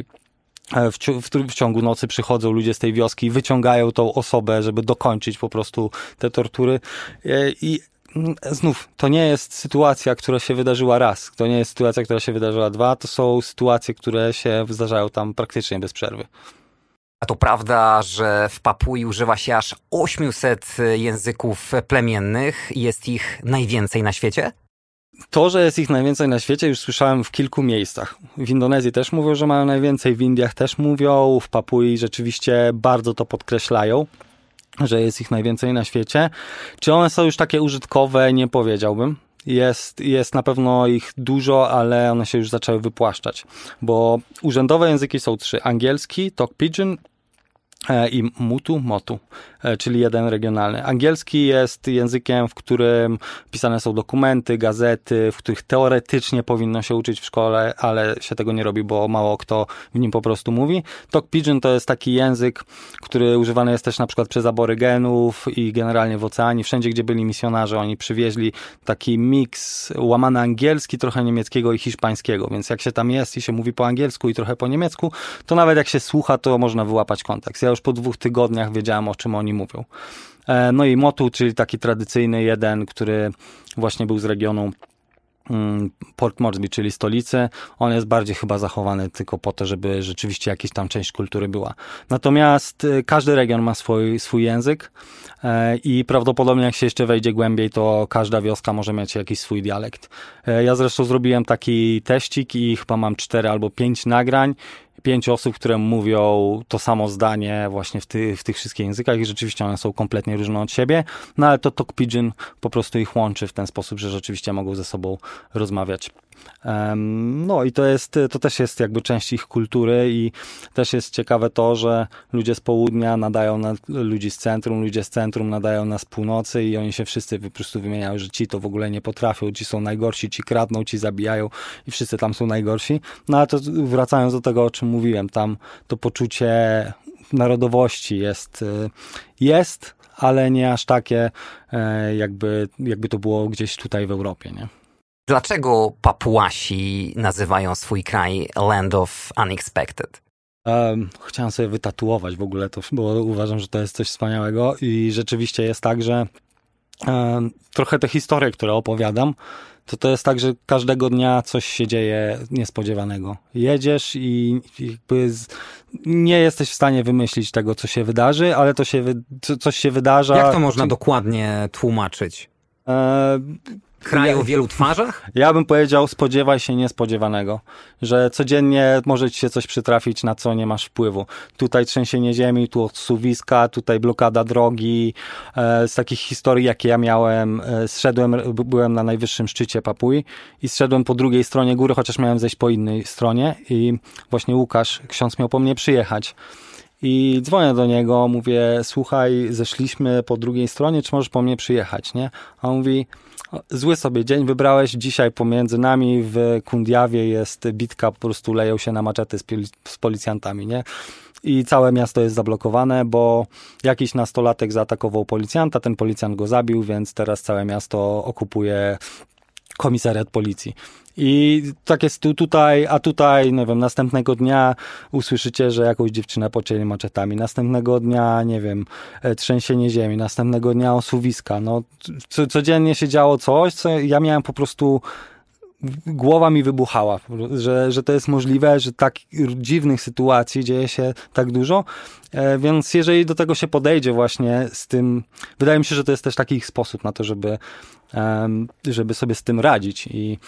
C: w ciągu nocy przychodzą ludzie z tej wioski i wyciągają tą osobę, żeby dokończyć po prostu te tortury. I znów, to nie jest sytuacja, która się wydarzyła raz. To nie jest sytuacja, która się wydarzyła dwa. To są sytuacje, które się zdarzają tam praktycznie bez przerwy.
B: A to prawda, że w Papui używa się aż 800 języków plemiennych i jest ich najwięcej na świecie?
C: To, że jest ich najwięcej na świecie, już słyszałem w kilku miejscach. W Indonezji też mówią, że mają najwięcej, w Indiach też mówią, w Papui rzeczywiście bardzo to podkreślają, że jest ich najwięcej na świecie. Czy one są już takie użytkowe? Nie powiedziałbym. Jest na pewno ich dużo, ale one się już zaczęły wypłaszczać, bo urzędowe języki są trzy. Angielski, Tok Pidgin i Motu, czyli jeden regionalny. Angielski jest językiem, w którym pisane są dokumenty, gazety, w których teoretycznie powinno się uczyć w szkole, ale się tego nie robi, bo mało kto w nim po prostu mówi. Tok Pidgin to jest taki język, który używany jest też na przykład przez aborygenów i generalnie w oceanie. Wszędzie, gdzie byli misjonarze, oni przywieźli taki miks łamany angielski, trochę niemieckiego i hiszpańskiego, więc jak się tam jest i się mówi po angielsku i trochę po niemiecku, to nawet jak się słucha, to można wyłapać kontekst. Ja już po 2 tygodniach wiedziałem, o czym oni mówią. No i Motu, czyli taki tradycyjny jeden, który właśnie był z regionu Port Moresby, czyli stolicy. On jest bardziej chyba zachowany tylko po to, żeby rzeczywiście jakaś tam część kultury była. Natomiast każdy region ma swój język i prawdopodobnie jak się jeszcze wejdzie głębiej, to każda wioska może mieć jakiś swój dialekt. Ja zresztą zrobiłem taki teścik i chyba mam 4 albo 5 nagrań. 5 osób, które mówią to samo zdanie właśnie w tych wszystkich językach i rzeczywiście one są kompletnie różne od siebie, no ale to Tok Pidgin po prostu ich łączy w ten sposób, że rzeczywiście mogą ze sobą rozmawiać. No i to też jest jakby część ich kultury i też jest ciekawe to, że ludzie z południa nadają na ludzi z centrum, ludzie z centrum nadają na z północy i oni się wszyscy po prostu wymieniają, że ci to w ogóle nie potrafią, ci są najgorsi, ci kradną, ci zabijają i wszyscy tam są najgorsi. No ale to wracając do tego, o czym mówiłem, tam to poczucie narodowości jest, ale nie aż takie, jakby to było gdzieś tutaj w Europie, nie?
B: Dlaczego Papuasi nazywają swój kraj Land of Unexpected?
C: Chciałem sobie wytatuować w ogóle to, bo uważam, że to jest coś wspaniałego i rzeczywiście jest tak, że trochę te historie, które opowiadam, to jest tak, że każdego dnia coś się dzieje niespodziewanego. Jedziesz i jakby nie jesteś w stanie wymyślić tego, co się wydarzy, ale coś się wydarza.
B: Jak to można dokładnie tłumaczyć? Kraj o wielu twarzach?
C: Ja bym powiedział, spodziewaj się niespodziewanego, że codziennie może ci się coś przytrafić, na co nie masz wpływu. Tutaj trzęsienie ziemi, tu odsuwiska, tutaj blokada drogi. Z takich historii, jakie ja miałem, byłem na najwyższym szczycie Papui i zszedłem po drugiej stronie góry, chociaż miałem zejść po innej stronie i właśnie Łukasz, ksiądz miał po mnie przyjechać. I dzwonię do niego, mówię, słuchaj, zeszliśmy po drugiej stronie, czy możesz po mnie przyjechać, nie? A on mówi, zły sobie dzień wybrałeś, dzisiaj pomiędzy nami w Kundiawie jest bitka, po prostu leją się na maczety z policjantami, nie? I całe miasto jest zablokowane, bo jakiś nastolatek zaatakował policjanta, ten policjant go zabił, więc teraz całe miasto okupuje komisariat policji. I tak jest tutaj, a tutaj, nie wiem, następnego dnia usłyszycie, że jakąś dziewczynę pocięli maczetami. Następnego dnia, nie wiem, trzęsienie ziemi. Następnego dnia osuwiska. No, codziennie się działo coś, co ja miałem po prostu głowa mi wybuchała, że to jest możliwe, że tak dziwnych sytuacji dzieje się tak dużo, więc jeżeli do tego się podejdzie właśnie z tym, wydaje mi się, że to jest też taki ich sposób na to, żeby sobie z tym radzić i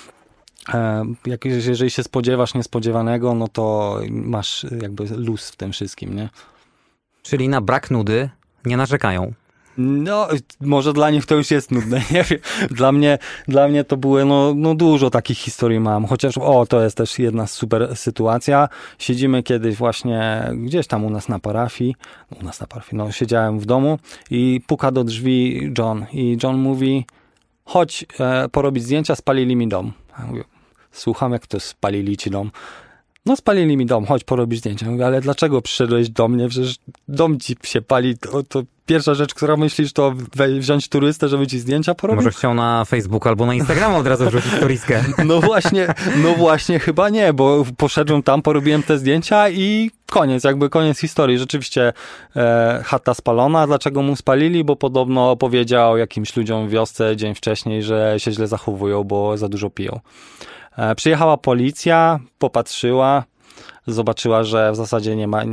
C: jeżeli się spodziewasz niespodziewanego, no to masz jakby luz w tym wszystkim, nie?
B: Czyli na brak nudy nie narzekają.
C: No, może dla nich to już jest nudne, nie wiem. Dla mnie to były, no dużo takich historii mam, chociaż, to jest też jedna super sytuacja. Siedzimy kiedyś właśnie gdzieś tam u nas na parafii, siedziałem w domu i puka do drzwi John i John mówi, chodź porobić zdjęcia, spalili mi dom. Ja mówię, słucham, jak to spalili ci dom? No spalili mi dom, chodź porobić zdjęcia. Ja mówię, ale dlaczego przyszedłeś do mnie? Przecież dom ci się pali, to pierwsza rzecz, którą myślisz, to wziąć turystę, żeby ci zdjęcia porobić?
B: Może chciał na Facebook albo na Instagrama od razu wrzucić turystkę.
C: No właśnie chyba nie, bo poszedłem tam, porobiłem te zdjęcia i koniec historii. Rzeczywiście chata spalona. Dlaczego mu spalili? Bo podobno powiedział jakimś ludziom w wiosce dzień wcześniej, że się źle zachowują, bo za dużo piją. Przyjechała policja, popatrzyła, zobaczyła, że w zasadzie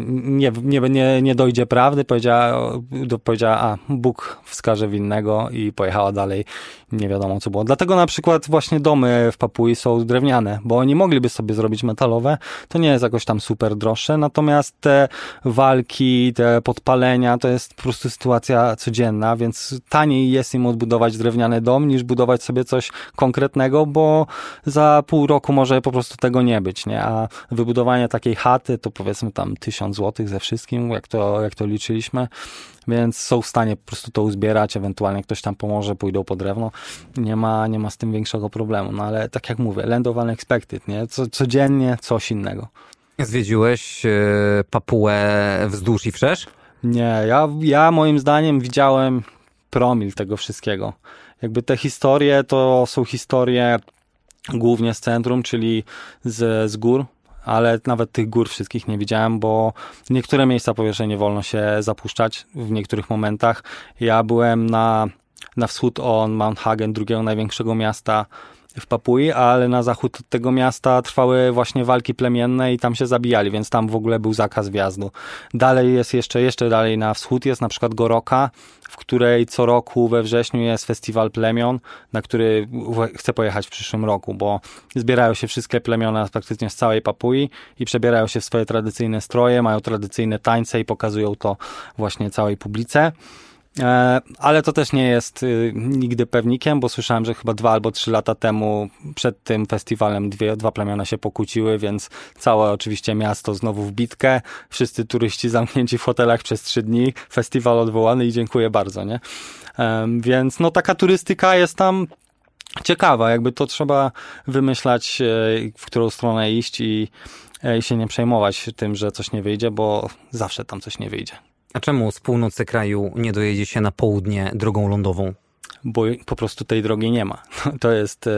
C: nie dojdzie prawdy, powiedziała, Bóg wskaże winnego i pojechała dalej. Nie wiadomo, co było. Dlatego na przykład właśnie domy w Papui są drewniane, bo oni mogliby sobie zrobić metalowe. To nie jest jakoś tam super droższe, natomiast te walki, te podpalenia, to jest po prostu sytuacja codzienna, więc taniej jest im odbudować drewniany dom, niż budować sobie coś konkretnego, bo za pół roku może po prostu tego nie być, nie? A wybudowanie takiej chaty to powiedzmy tam 1000 złotych ze wszystkim, jak to liczyliśmy, więc są w stanie po prostu to uzbierać, ewentualnie ktoś tam pomoże, pójdą po drewno, nie ma z tym większego problemu, no ale tak jak mówię, land of unexpected, nie? Codziennie coś innego.
B: Zwiedziłeś Papułę wzdłuż i wszerz?
C: Nie, ja moim zdaniem widziałem promil tego wszystkiego. Jakby te historie to są historie głównie z centrum, czyli z gór, ale nawet tych gór wszystkich nie widziałem, bo niektóre miejsca powierzchni nie wolno się zapuszczać w niektórych momentach. Ja byłem na wschód od Mount Hagen, drugiego największego miasta w Papui, ale na zachód od tego miasta trwały właśnie walki plemienne i tam się zabijali, więc tam w ogóle był zakaz wjazdu. Dalej jest jeszcze dalej na wschód jest na przykład Goroka, w której co roku we wrześniu jest festiwal plemion, na który chcę pojechać w przyszłym roku, bo zbierają się wszystkie plemiona praktycznie z całej Papui i przebierają się w swoje tradycyjne stroje, mają tradycyjne tańce i pokazują to właśnie całej publice. Ale to też nie jest nigdy pewnikiem, bo słyszałem, że chyba 2 albo 3 lata temu przed tym festiwalem dwa plemiona się pokłóciły, więc całe oczywiście miasto znowu w bitkę, wszyscy turyści zamknięci w hotelach przez 3 dni, festiwal odwołany i dziękuję bardzo, nie? Więc no taka turystyka jest tam ciekawa, jakby to trzeba wymyślać, w którą stronę iść i się nie przejmować tym, że coś nie wyjdzie, bo zawsze tam coś nie wyjdzie.
B: A czemu z północy kraju nie dojedzie się na południe drogą lądową?
C: Bo po prostu tej drogi nie ma. To jest,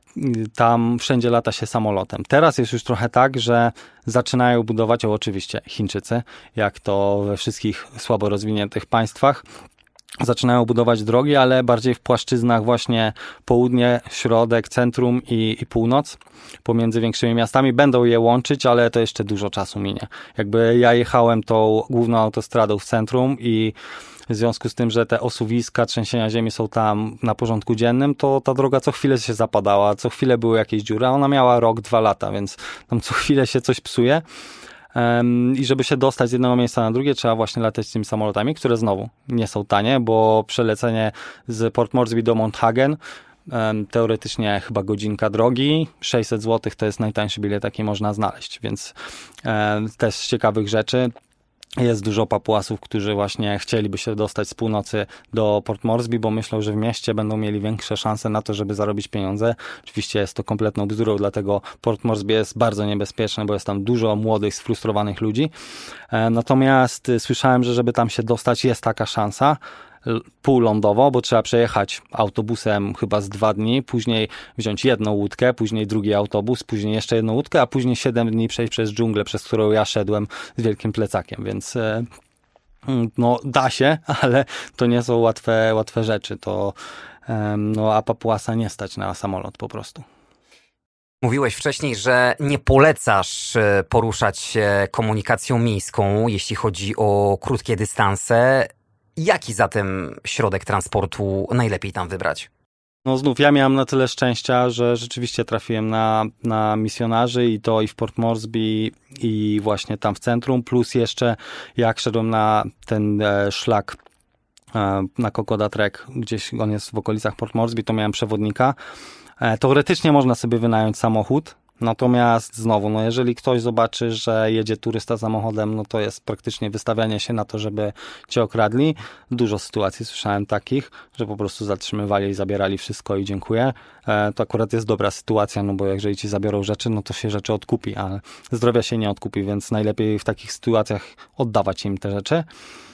C: tam wszędzie lata się samolotem. Teraz jest już trochę tak, że zaczynają budować, oczywiście Chińczycy, jak to we wszystkich słabo rozwiniętych państwach, zaczynają budować drogi, ale bardziej w płaszczyznach właśnie południe, środek, centrum i północ. Pomiędzy większymi miastami będą je łączyć, ale to jeszcze dużo czasu minie. Jakby ja jechałem tą główną autostradą w centrum i w związku z tym, że te osuwiska, trzęsienia ziemi są tam na porządku dziennym, to ta droga co chwilę się zapadała, co chwilę były jakieś dziury, a ona miała rok, 2 lata, więc tam co chwilę się coś psuje. I żeby się dostać z jednego miejsca na drugie, trzeba właśnie latać tymi samolotami, które znowu nie są tanie, bo przelecenie z Port Moresby do Mount Hagen teoretycznie chyba godzinka drogi, 600 zł to jest najtańszy bilet, jaki można znaleźć, więc też z ciekawych rzeczy. Jest dużo Papuasów, którzy właśnie chcieliby się dostać z północy do Port Moresby, bo myślą, że w mieście będą mieli większe szanse na to, żeby zarobić pieniądze. Oczywiście jest to kompletną bzdurą, dlatego Port Moresby jest bardzo niebezpieczny, bo jest tam dużo młodych, sfrustrowanych ludzi. Natomiast słyszałem, że żeby tam się dostać jest taka szansa, półlądowo, bo trzeba przejechać autobusem chyba z 2 dni, później wziąć jedną łódkę, później drugi autobus, później jeszcze jedną łódkę, a później 7 dni przejść przez dżunglę, przez którą ja szedłem z wielkim plecakiem, więc no da się, ale to nie są łatwe rzeczy, to a Papuasa nie stać na samolot po prostu.
B: Mówiłeś wcześniej, że nie polecasz poruszać się komunikacją miejską, jeśli chodzi o krótkie dystanse. Jaki zatem środek transportu najlepiej tam wybrać?
C: No znów, ja miałem na tyle szczęścia, że rzeczywiście trafiłem na misjonarzy i to i w Port Moresby i właśnie tam w centrum, plus jeszcze jak szedłem na ten szlak na Kokoda Trek, gdzieś on jest w okolicach Port Moresby, to miałem przewodnika. Teoretycznie można sobie wynająć samochód, natomiast znowu, no jeżeli ktoś zobaczy, że jedzie turysta samochodem, no to jest praktycznie wystawianie się na to, żeby cię okradli. Dużo sytuacji słyszałem takich, że po prostu zatrzymywali i zabierali wszystko i dziękuję. To akurat jest dobra sytuacja, no bo jeżeli ci zabiorą rzeczy, no to się rzeczy odkupi, ale zdrowia się nie odkupi, więc najlepiej w takich sytuacjach oddawać im te rzeczy.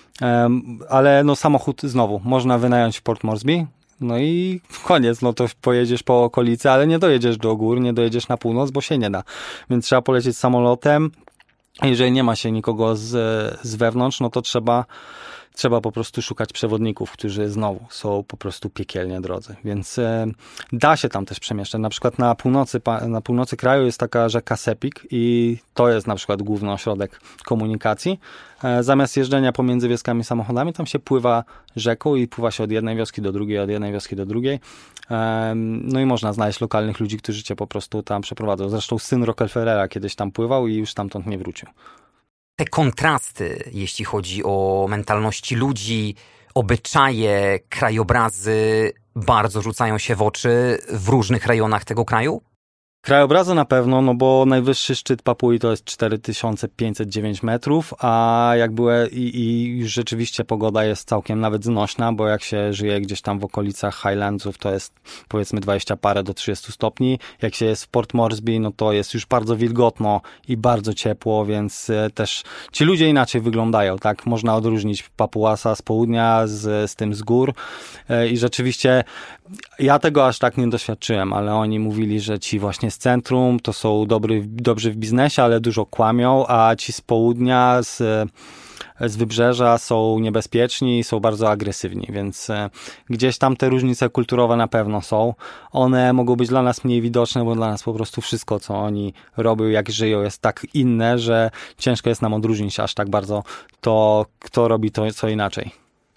C: Ale no samochód znowu można wynająć w Port Moresby, no i koniec, no to pojedziesz po okolicy, ale nie dojedziesz do gór, nie dojedziesz na północ, bo się nie da. Więc trzeba polecieć samolotem. Jeżeli nie ma się nikogo z wewnątrz, no to trzeba po prostu szukać przewodników, którzy znowu są po prostu piekielnie drodzy. Więc da się tam też przemieszczać. Na przykład na północy kraju jest taka rzeka Sepik i to jest na przykład główny ośrodek komunikacji. Zamiast jeżdżenia pomiędzy wioskami samochodami, tam się pływa rzeką i pływa się od jednej wioski do drugiej, od jednej wioski do drugiej. No i można znaleźć lokalnych ludzi, którzy cię po prostu tam przeprowadzą. Zresztą syn Rockefellera kiedyś tam pływał i już stamtąd nie wrócił.
B: Te kontrasty, jeśli chodzi o mentalności ludzi, obyczaje, krajobrazy, bardzo rzucają się w oczy w różnych rejonach tego kraju?
C: Krajobrazy na pewno, no bo najwyższy szczyt Papui to jest 4509 metrów, a jak były i już rzeczywiście pogoda jest całkiem nawet znośna, bo jak się żyje gdzieś tam w okolicach Highlandsów, to jest powiedzmy 20 parę do 30 stopni. Jak się jest w Port Moresby, no to jest już bardzo wilgotno i bardzo ciepło, więc też ci ludzie inaczej wyglądają, tak? Można odróżnić Papuasa z południa z tym z gór i rzeczywiście ja tego aż tak nie doświadczyłem, ale oni mówili, że ci właśnie z centrum to są dobrzy w biznesie, ale dużo kłamią, a ci z południa, z wybrzeża są niebezpieczni i są bardzo agresywni, więc gdzieś tam te różnice kulturowe na pewno są. One mogą być dla nas mniej widoczne, bo dla nas po prostu wszystko, co oni robią, jak żyją, jest tak inne, że ciężko jest nam odróżnić aż tak bardzo to, kto robi to co inaczej.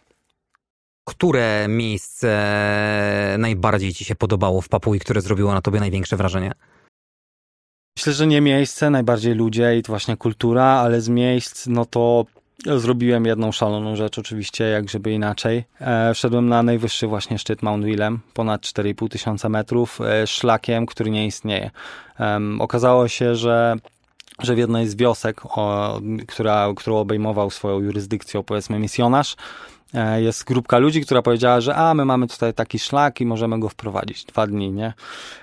B: Które miejsce najbardziej ci się podobało w Papui, które zrobiło na tobie największe wrażenie?
C: Myślę, że nie miejsce, najbardziej ludzie i to właśnie kultura, ale z miejsc, no to zrobiłem jedną szaloną rzecz oczywiście, jak żeby inaczej. Wszedłem na najwyższy właśnie szczyt Mount Willem, ponad 4500 metrów, szlakiem, który nie istnieje. Okazało się, że w jednej z wiosek, którą obejmował swoją jurysdykcją, powiedzmy, misjonarz, jest grupka ludzi, która powiedziała, że my mamy tutaj taki szlak i możemy go wprowadzić 2 dni, nie?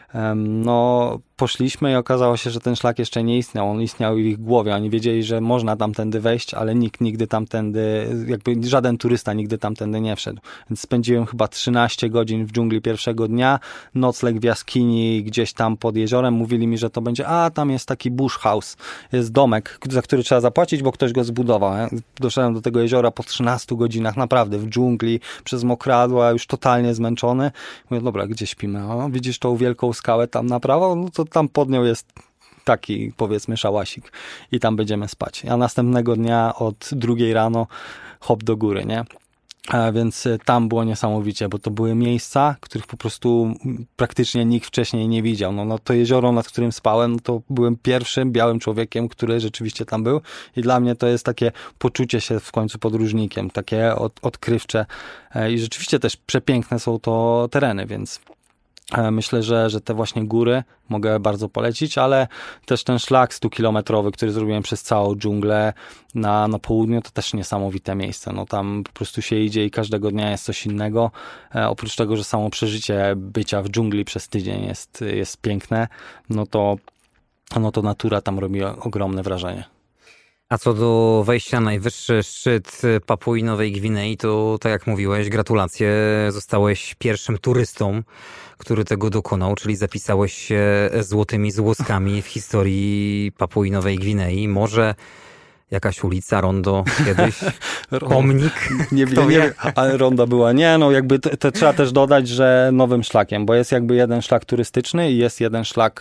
C: No, poszliśmy i okazało się, że ten szlak jeszcze nie istniał. On istniał w ich głowie. Oni wiedzieli, że można tamtędy wejść, ale nikt nigdy tamtędy, jakby żaden turysta nigdy tamtędy nie wszedł. Więc spędziłem chyba 13 godzin w dżungli pierwszego dnia, nocleg w jaskini gdzieś tam pod jeziorem. Mówili mi, że to będzie, tam jest taki bush house, jest domek, za który trzeba zapłacić, bo ktoś go zbudował. Doszedłem do tego jeziora po 13 godzinach, naprawdę, w dżungli, przez mokradła, już totalnie zmęczony. Mówię, dobra, gdzie śpimy? Widzisz tą wielką skałę tam na prawo? No to tam pod nią jest taki, powiedzmy, szałasik i tam będziemy spać. A następnego dnia od 2 rano hop do góry, nie? Więc tam było niesamowicie, bo to były miejsca, których po prostu praktycznie nikt wcześniej nie widział. No to jezioro, nad którym spałem, to byłem pierwszym białym człowiekiem, który rzeczywiście tam był i dla mnie to jest takie poczucie się w końcu podróżnikiem, takie odkrywcze i rzeczywiście też przepiękne są to tereny, więc myślę, że te właśnie góry mogę bardzo polecić, ale też ten szlak 100-kilometrowy, który zrobiłem przez całą dżunglę na południu, to też niesamowite miejsce. No tam po prostu się idzie i każdego dnia jest coś innego. Oprócz tego, że samo przeżycie bycia w dżungli przez tydzień jest piękne, no to natura tam robi ogromne wrażenie.
B: A co do wejścia na najwyższy szczyt Papui Nowej Gwinei, to tak jak mówiłeś, gratulacje, zostałeś pierwszym turystą, który tego dokonał, czyli zapisałeś się złotymi złoskami w historii Papui Nowej Gwinei. Może jakaś ulica, rondo kiedyś, pomnik?
C: Nie wiem, ale ronda była. Nie, no jakby to trzeba też dodać, że nowym szlakiem, bo jest jakby jeden szlak turystyczny i jest jeden szlak,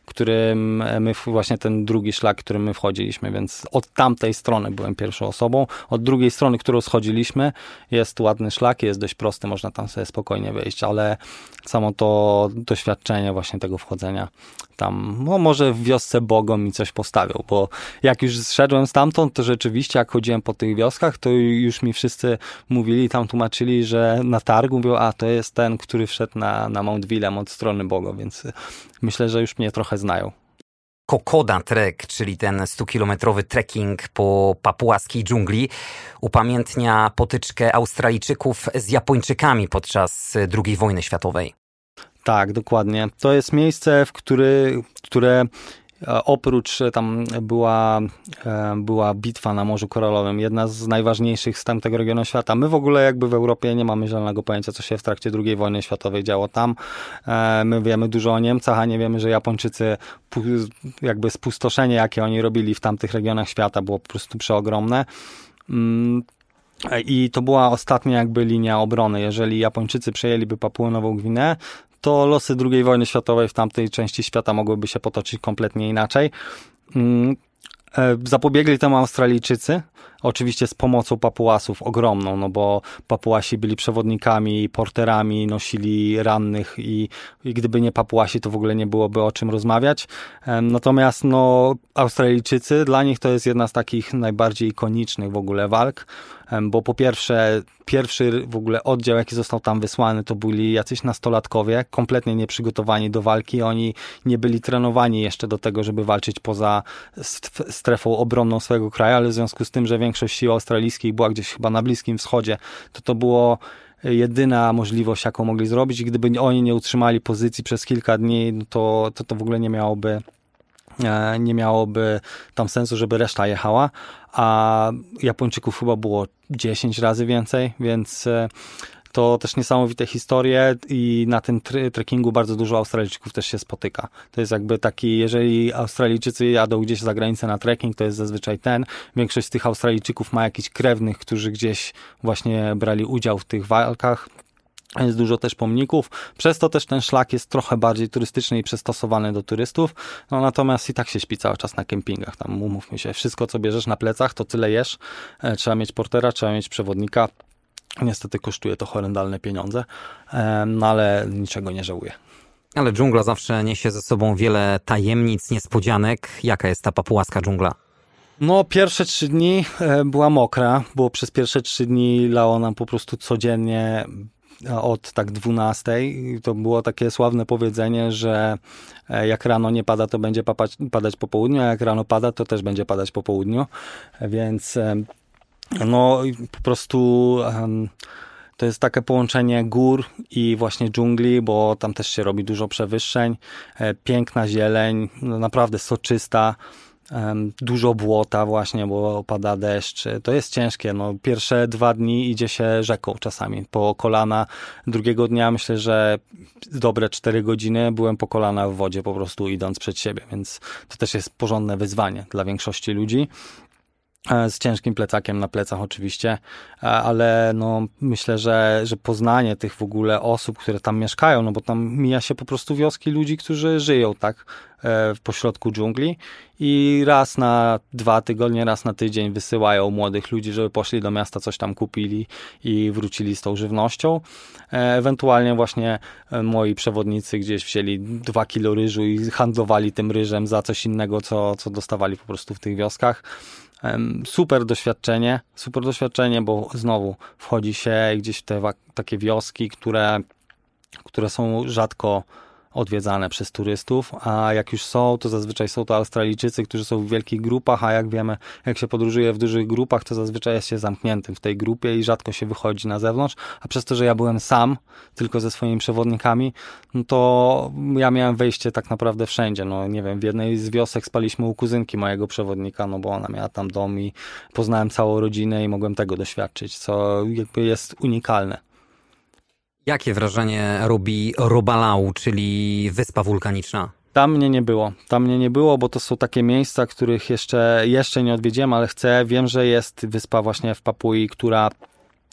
C: którym właśnie ten drugi szlak, którym my wchodziliśmy, więc od tamtej strony byłem pierwszą osobą. Od drugiej strony, którą schodziliśmy, jest ładny szlak, jest dość prosty, można tam sobie spokojnie wejść, ale samo to doświadczenie właśnie tego wchodzenia tam, no może w wiosce Bogom mi coś postawił, bo jak już zszedłem stamtąd, to rzeczywiście jak chodziłem po tych wioskach, to już mi wszyscy mówili, tam tłumaczyli, że na targu mówią, a to jest ten, który wszedł na Mount Willem od strony Bogo, więc myślę, że już mnie trochę znają.
B: Kokoda Trek, czyli ten 100-kilometrowy trekking po papułaskiej dżungli, upamiętnia potyczkę Australijczyków z Japończykami podczas II wojny światowej.
C: Tak, dokładnie. To jest miejsce, które oprócz tam była bitwa na Morzu Koralowym, jedna z najważniejszych z tamtego regionu świata. My w ogóle jakby w Europie nie mamy zielonego pojęcia, co się w trakcie II wojny światowej działo tam. My wiemy dużo o Niemcach, a nie wiemy, że Japończycy, jakby spustoszenie, jakie oni robili w tamtych regionach świata, było po prostu przeogromne. I to była ostatnia jakby linia obrony. Jeżeli Japończycy przejęliby Papuę Nową Gwineę, to losy II wojny światowej w tamtej części świata mogłyby się potoczyć kompletnie inaczej. Zapobiegli temu Australijczycy, oczywiście z pomocą Papuasów ogromną, no bo Papuasi byli przewodnikami, porterami, nosili rannych i gdyby nie Papuasi, to w ogóle nie byłoby o czym rozmawiać. Natomiast no, Australijczycy, dla nich to jest jedna z takich najbardziej ikonicznych w ogóle walk, bo po pierwsze, pierwszy w ogóle oddział, jaki został tam wysłany, to byli jacyś nastolatkowie, kompletnie nieprzygotowani do walki. Oni nie byli trenowani jeszcze do tego, żeby walczyć poza strefą obronną swojego kraju, ale w związku z tym, że większość sił australijskich była gdzieś chyba na Bliskim Wschodzie, to było jedyna możliwość, jaką mogli zrobić i gdyby oni nie utrzymali pozycji przez kilka dni, no to w ogóle nie miałoby tam sensu, żeby reszta jechała, a Japończyków chyba było 10 razy więcej, więc to też niesamowite historie i na tym trekkingu bardzo dużo Australijczyków też się spotyka. To jest jakby taki, jeżeli Australijczycy jadą gdzieś za granicę na trekking, to jest zazwyczaj większość z tych Australijczyków ma jakichś krewnych, którzy gdzieś właśnie brali udział w tych walkach. Jest dużo też pomników, przez to też ten szlak jest trochę bardziej turystyczny i przystosowany do turystów, no natomiast i tak się śpi cały czas na kempingach, tam umówmy się, wszystko co bierzesz na plecach, to tyle jesz, trzeba mieć portera, trzeba mieć przewodnika, niestety kosztuje to horrendalne pieniądze, no ale niczego nie żałuję.
B: Ale dżungla zawsze niesie ze sobą wiele tajemnic, niespodzianek. Jaka jest ta papułaska dżungla?
C: No, pierwsze 3 dni była mokra, bo przez pierwsze 3 dni lało nam po prostu codziennie od tak 12. To było takie sławne powiedzenie, że jak rano nie pada, to będzie padać po południu, a jak rano pada, to też będzie padać po południu. Więc no po prostu to jest takie połączenie gór i właśnie dżungli, bo tam też się robi dużo przewyższeń. Piękna zieleń, no naprawdę soczysta. Dużo błota właśnie, bo pada deszcz. To jest ciężkie. No, pierwsze 2 dni idzie się rzeką czasami po kolana. Drugiego dnia myślę, że dobre 4 godziny byłem po kolana w wodzie po prostu idąc przed siebie, więc to też jest porządne wyzwanie dla większości ludzi. Z ciężkim plecakiem na plecach oczywiście, ale no myślę, że poznanie tych w ogóle osób, które tam mieszkają, no bo tam mija się po prostu wioski ludzi, którzy żyją tak w pośrodku dżungli i raz na 2 tygodnie, raz na tydzień wysyłają młodych ludzi, żeby poszli do miasta, coś tam kupili i wrócili z tą żywnością. Ewentualnie właśnie moi przewodnicy gdzieś wzięli 2 kilo ryżu i handlowali tym ryżem za coś innego, co dostawali po prostu w tych wioskach. Super doświadczenie, bo znowu wchodzi się gdzieś w te takie wioski, które są rzadko odwiedzane przez turystów, a jak już są, to zazwyczaj są to Australijczycy, którzy są w wielkich grupach, a jak wiemy, jak się podróżuje w dużych grupach, to zazwyczaj jest się zamkniętym w tej grupie i rzadko się wychodzi na zewnątrz, a przez to, że ja byłem sam, tylko ze swoimi przewodnikami, no to ja miałem wejście tak naprawdę wszędzie, no nie wiem, w jednej z wiosek spaliśmy u kuzynki mojego przewodnika, no bo ona miała tam dom i poznałem całą rodzinę i mogłem tego doświadczyć, co jakby jest unikalne.
B: Jakie wrażenie robi Robalau, czyli wyspa wulkaniczna?
C: Tam mnie nie było, bo to są takie miejsca, których jeszcze nie odwiedziłem, ale wiem, że jest wyspa właśnie w Papui, która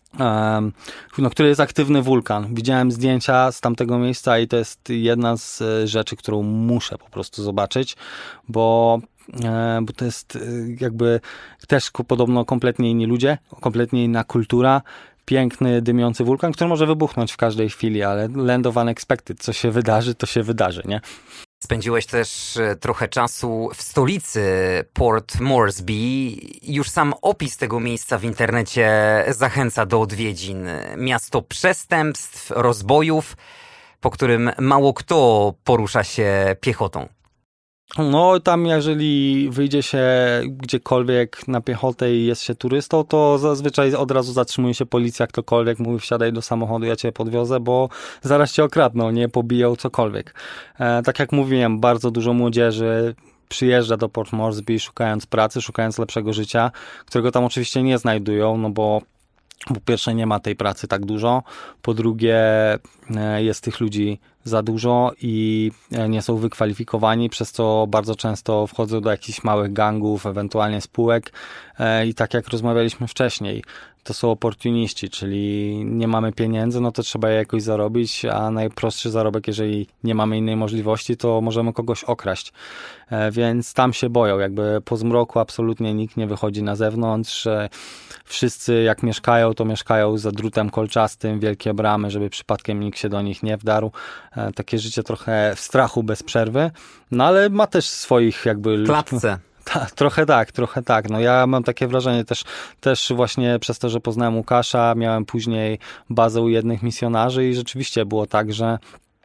C: który jest aktywny wulkan. Widziałem zdjęcia z tamtego miejsca i to jest jedna z rzeczy, którą muszę po prostu zobaczyć, bo to jest jakby też podobno kompletnie inni ludzie, kompletnie inna kultura, piękny, dymiący wulkan, który może wybuchnąć w każdej chwili, ale land of unexpected, co się wydarzy, to się wydarzy, nie?
B: Spędziłeś też trochę czasu w stolicy Port Moresby. Już sam opis tego miejsca w internecie zachęca do odwiedzin. Miasto przestępstw, rozbojów, po którym mało kto porusza się piechotą.
C: No tam jeżeli wyjdzie się gdziekolwiek na piechotę i jest się turystą, to zazwyczaj od razu zatrzymuje się policja, ktokolwiek mówi wsiadaj do samochodu, ja cię podwiozę, bo zaraz cię okradną, nie pobiją cokolwiek. Tak jak mówiłem, bardzo dużo młodzieży przyjeżdża do Port Moresby szukając pracy, szukając lepszego życia, którego tam oczywiście nie znajdują, no bo po pierwsze nie ma tej pracy tak dużo, po drugie jest tych ludzi za dużo i nie są wykwalifikowani, przez co bardzo często wchodzą do jakichś małych gangów, ewentualnie spółek i tak jak rozmawialiśmy wcześniej, to są oportuniści, czyli nie mamy pieniędzy, no to trzeba je jakoś zarobić, a najprostszy zarobek, jeżeli nie mamy innej możliwości, to możemy kogoś okraść. Więc tam się boją, jakby po zmroku absolutnie nikt nie wychodzi na zewnątrz. Wszyscy jak mieszkają, to mieszkają za drutem kolczastym, wielkie bramy, żeby przypadkiem nikt się do nich nie wdarł. Takie życie trochę w strachu bez przerwy, no ale ma też swoich jakby...
B: Klatce.
C: Trochę tak. No ja mam takie wrażenie też właśnie przez to, że poznałem Łukasza, miałem później bazę u jednych misjonarzy i rzeczywiście było tak, że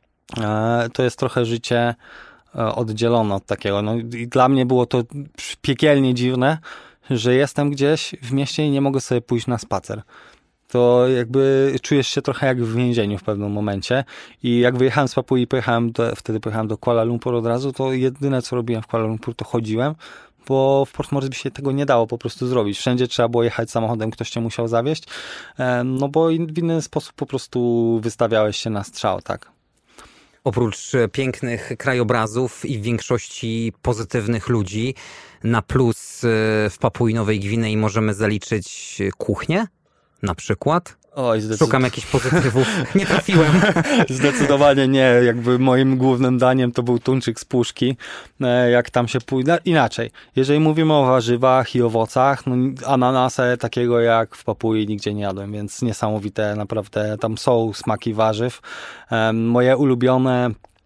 C: to jest trochę życie oddzielone od takiego. No i dla mnie było to piekielnie dziwne, że jestem gdzieś w mieście i nie mogę sobie pójść na spacer. To jakby czujesz się trochę jak w więzieniu w pewnym momencie i jak wyjechałem z Papui, wtedy pojechałem do Kuala Lumpur od razu, to jedyne co robiłem w Kuala Lumpur to chodziłem, bo w Port Moresby się tego nie dało po prostu zrobić. Wszędzie trzeba było jechać samochodem, ktoś cię musiał zawieźć, no bo w inny sposób po prostu wystawiałeś się na strzał, tak.
B: Oprócz pięknych krajobrazów i w większości pozytywnych ludzi, na plus w Papui Nowej Gwinei możemy zaliczyć kuchnię, na przykład. Szukam jakichś pozytywów. Nie trafiłem.
C: Zdecydowanie nie. Jakby moim głównym daniem to był tuńczyk z puszki. Jak tam się pójdzie. Inaczej. Jeżeli mówimy o warzywach i owocach, no ananasa takiego jak w Papui nigdzie nie jadłem, więc niesamowite naprawdę. Tam są smaki warzyw. Moje ulubione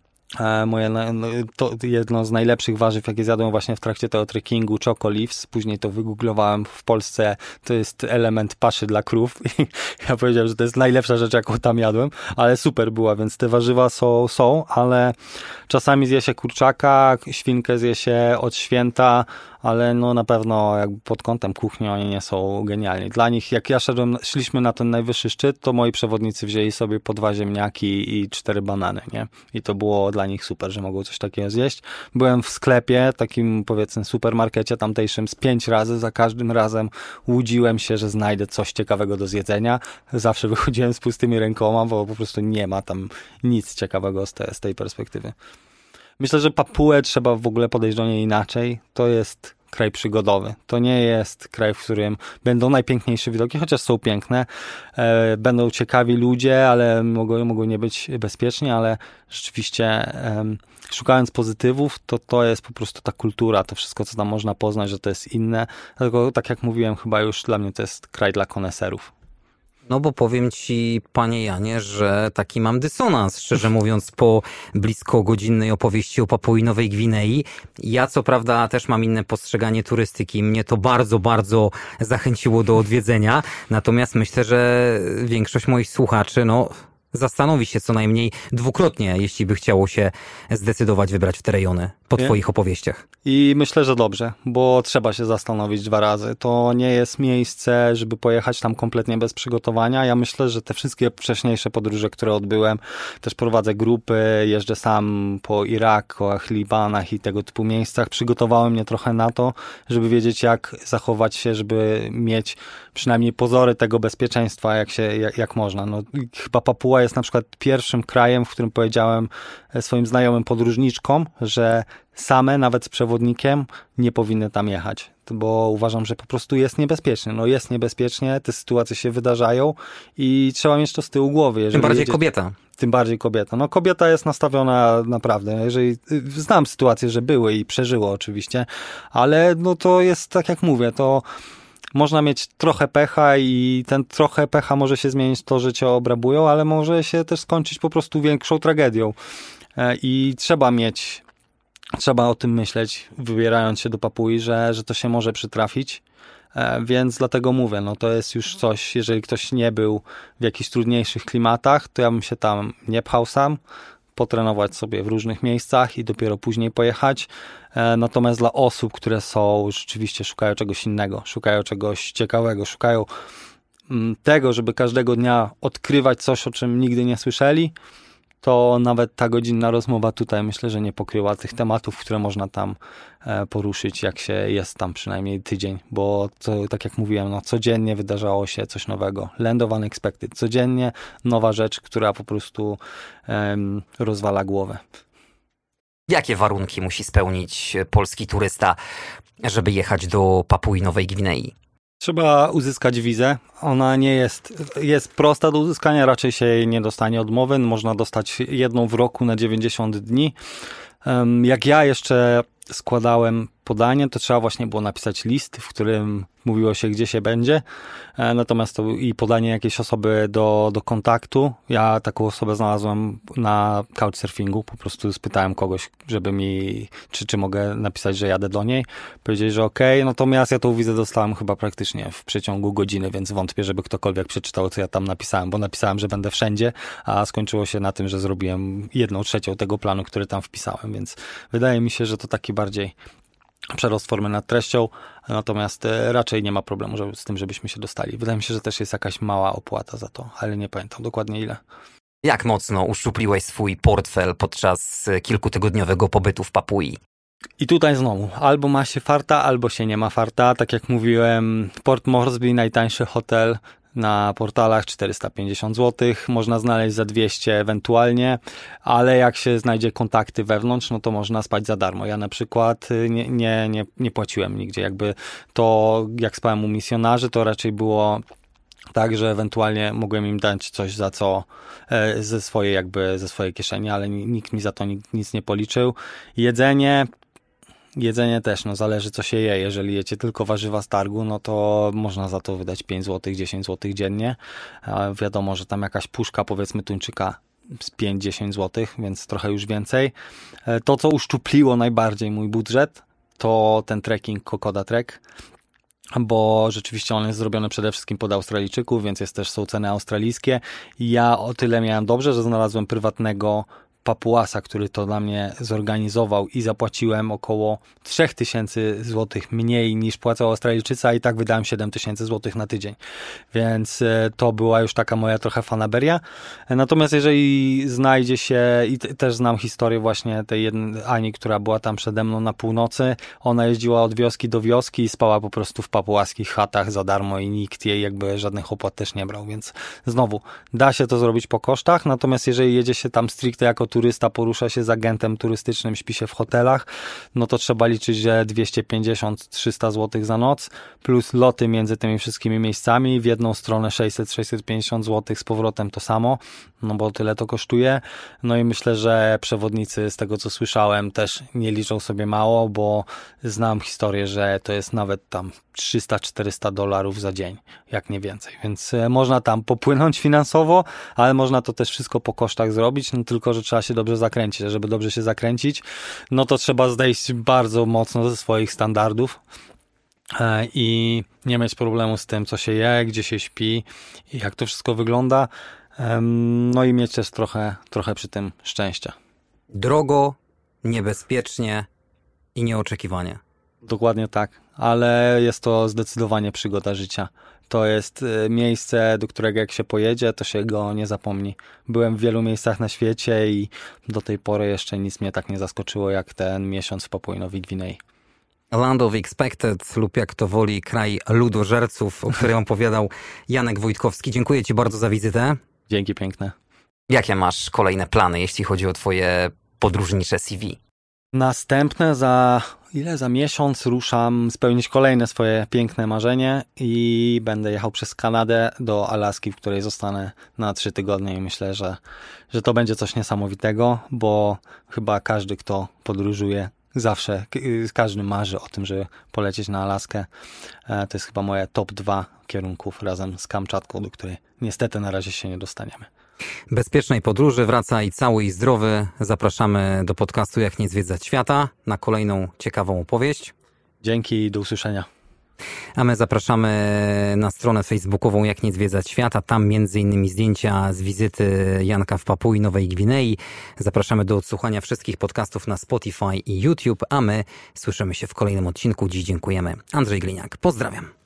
C: to jedno z najlepszych warzyw, jakie zjadłem właśnie w trakcie tego trekkingu, Choco Leaves. Później to wygooglowałem w Polsce. To jest element paszy dla krów. I ja powiedziałem, że to jest najlepsza rzecz, jaką tam jadłem, ale super była, więc te warzywa są, ale czasami zje się kurczaka, świnkę zje się od święta, ale no na pewno jakby pod kątem kuchni oni nie są genialni. Dla nich, jak ja szliśmy na ten najwyższy szczyt, to moi przewodnicy wzięli sobie po 2 ziemniaki i 4 banany, nie? I to było dla nich super, że mogą coś takiego zjeść. Byłem w sklepie, takim powiedzmy supermarkecie tamtejszym z 5 razy, za każdym razem łudziłem się, że znajdę coś ciekawego do zjedzenia. Zawsze wychodziłem z pustymi rękoma, bo po prostu nie ma tam nic ciekawego z tej perspektywy. Myślę, że Papuę trzeba w ogóle podejść do niej inaczej. To jest kraj przygodowy. To nie jest kraj, w którym będą najpiękniejsze widoki, chociaż są piękne. Będą ciekawi ludzie, ale mogą nie być bezpieczni, ale rzeczywiście szukając pozytywów, to jest po prostu ta kultura, to wszystko, co tam można poznać, że to jest inne. Dlatego, tak jak mówiłem, chyba już dla mnie to jest kraj dla koneserów.
B: No bo powiem ci, panie Janie, że taki mam dysonans, szczerze mówiąc, po blisko godzinnej opowieści o Papui Nowej Gwinei. Ja co prawda też mam inne postrzeganie turystyki. Mnie to bardzo, bardzo zachęciło do odwiedzenia. Natomiast myślę, że większość moich słuchaczy, zastanowi się co najmniej dwukrotnie, jeśli by chciało się zdecydować wybrać w te rejony po twoich opowieściach.
C: I myślę, że dobrze, bo trzeba się zastanowić 2 razy. To nie jest miejsce, żeby pojechać tam kompletnie bez przygotowania. Ja myślę, że te wszystkie wcześniejsze podróże, które odbyłem, też prowadzę grupy, jeżdżę sam po Iraku, Libanach i tego typu miejscach. Przygotowały mnie trochę na to, żeby wiedzieć, jak zachować się, żeby mieć przynajmniej pozory tego bezpieczeństwa, jak można. No, chyba Papua jest na przykład pierwszym krajem, w którym powiedziałem swoim znajomym podróżniczkom, że same, nawet z przewodnikiem, nie powinny tam jechać, bo uważam, że po prostu jest niebezpiecznie. No jest niebezpiecznie, te sytuacje się wydarzają i trzeba mieć to z tyłu głowy.
B: Tym bardziej kobieta.
C: Tym bardziej kobieta. No kobieta jest nastawiona naprawdę. Jeżeli znam sytuacje, że były i przeżyło oczywiście, ale no to jest tak jak mówię, to można mieć trochę pecha i ten trochę pecha może się zmienić w to, że cię obrabują, ale może się też skończyć po prostu większą tragedią. I trzeba o tym myśleć, wybierając się do Papui, że to się może przytrafić. Więc dlatego mówię, no to jest już coś, jeżeli ktoś nie był w jakichś trudniejszych klimatach, to ja bym się tam nie pchał sam, potrenować sobie w różnych miejscach i dopiero później pojechać. Natomiast dla osób, które rzeczywiście szukają czegoś innego, szukają czegoś ciekawego, szukają tego, żeby każdego dnia odkrywać coś, o czym nigdy nie słyszeli, to nawet ta godzinna rozmowa tutaj myślę, że nie pokryła tych tematów, które można tam poruszyć, jak się jest tam przynajmniej tydzień, bo to, tak jak mówiłem, no, codziennie wydarzało się coś nowego. Land of Unexpected. Codziennie nowa rzecz, która po prostu rozwala głowę.
B: Jakie warunki musi spełnić polski turysta, żeby jechać do Papui Nowej Gwinei?
C: Trzeba uzyskać wizę. Ona nie jest prosta do uzyskania, raczej się jej nie dostanie odmowy. Można dostać jedną w roku na 90 dni. Jak ja jeszcze składałem podanie, to trzeba właśnie było napisać list, w którym mówiło się, gdzie się będzie. Natomiast to i podanie jakiejś osoby do kontaktu. Ja taką osobę znalazłem na couchsurfingu. Po prostu spytałem kogoś, żeby mi, czy mogę napisać, że jadę do niej. Powiedzieli, że okej. Natomiast ja tą wizę dostałem chyba praktycznie w przeciągu godziny, więc wątpię, żeby ktokolwiek przeczytał, co ja tam napisałem, bo napisałem, że będę wszędzie, a skończyło się na tym, że zrobiłem 1/3 tego planu, który tam wpisałem, więc wydaje mi się, że to taki bardziej przerost formy nad treścią, natomiast raczej nie ma problemu z tym, żebyśmy się dostali. Wydaje mi się, że też jest jakaś mała opłata za to, ale nie pamiętam dokładnie ile.
B: Jak mocno uszczupliłeś swój portfel podczas kilkutygodniowego pobytu w Papui?
C: I tutaj znowu, albo ma się farta, albo się nie ma farta. Tak jak mówiłem, Port Moresby, najtańszy hotel na portalach 450 zł, można znaleźć za 200 ewentualnie, ale jak się znajdzie kontakty wewnątrz, no to można spać za darmo. Ja na przykład nie płaciłem nigdzie, jakby to jak spałem u misjonarzy, to raczej było tak, że ewentualnie mogłem im dać coś za co ze swojej kieszeni, ale nikt mi za to nic nie policzył. Jedzenie też, no zależy co się je. Jeżeli jecie tylko warzywa z targu, no to można za to wydać 5 zł, 10 zł dziennie. Wiadomo, że tam jakaś puszka, powiedzmy tuńczyka z 5-10 zł, więc trochę już więcej. To, co uszczupliło najbardziej mój budżet, to ten trekking Kokoda Trek, bo rzeczywiście on jest zrobiony przede wszystkim pod Australijczyków, więc są ceny australijskie. Ja o tyle miałem dobrze, że znalazłem prywatnego Papuasa, który to dla mnie zorganizował i zapłaciłem około 3000 zł mniej niż płacał Australijczyca i tak wydałem 7000 zł na tydzień. Więc to była już taka moja trochę fanaberia. Natomiast jeżeli znajdzie się, i też znam historię właśnie tej jednej Ani, która była tam przede mną na północy, ona jeździła od wioski do wioski i spała po prostu w papułaskich chatach za darmo i nikt jej jakby żadnych opłat też nie brał, więc znowu, da się to zrobić po kosztach, natomiast jeżeli jedzie się tam stricte jako turysta, porusza się z agentem turystycznym, śpi się w hotelach, no to trzeba liczyć, że 250-300 zł za noc, plus loty między tymi wszystkimi miejscami, w jedną stronę 600-650 zł, z powrotem to samo, no bo tyle to kosztuje. No i myślę, że przewodnicy, z tego co słyszałem, też nie liczą sobie mało, bo znam historię, że to jest nawet tam $300-400 za dzień, jak nie więcej, więc można tam popłynąć finansowo, ale można to też wszystko po kosztach zrobić, no tylko, że trzeba się dobrze zakręcić, a żeby dobrze się zakręcić, no to trzeba zejść bardzo mocno ze swoich standardów i nie mieć problemu z tym, co się je, gdzie się śpi i jak to wszystko wygląda, no i mieć też trochę przy tym szczęścia.
B: Drogo, niebezpiecznie i nieoczekiwanie.
C: Dokładnie tak, ale jest to zdecydowanie przygoda życia. To jest miejsce, do którego jak się pojedzie, to się go nie zapomni. Byłem w wielu miejscach na świecie i do tej pory jeszcze nic mnie tak nie zaskoczyło jak ten miesiąc w Papui Nowej Gwinei.
B: Land of Expected lub jak to woli kraj ludożerców, o którym opowiadał Janek Wojtkowski. Dziękuję Ci bardzo za wizytę.
C: Dzięki piękne.
B: Jakie masz kolejne plany, jeśli chodzi o twoje podróżnicze CV?
C: Następne za miesiąc ruszam spełnić kolejne swoje piękne marzenie i będę jechał przez Kanadę do Alaski, w której zostanę na 3 tygodnie i myślę, że to będzie coś niesamowitego, bo chyba każdy, kto podróżuje, zawsze, każdy marzy o tym, żeby polecieć na Alaskę. To jest chyba moje top 2 kierunków razem z Kamczatką, do której niestety na razie się nie dostaniemy.
B: Bezpiecznej podróży, wracaj cały i zdrowy. Zapraszamy do podcastu Jak nie zwiedzać świata na kolejną ciekawą opowieść.
C: Dzięki i do usłyszenia.
B: A my zapraszamy na stronę facebookową Jak nie zwiedzać świata. Tam m.in. zdjęcia z wizyty Janka w Papui Nowej Gwinei. Zapraszamy do odsłuchania wszystkich podcastów na Spotify i YouTube, a my słyszymy się w kolejnym odcinku. Dziś dziękujemy. Andrzej Gliniak. Pozdrawiam.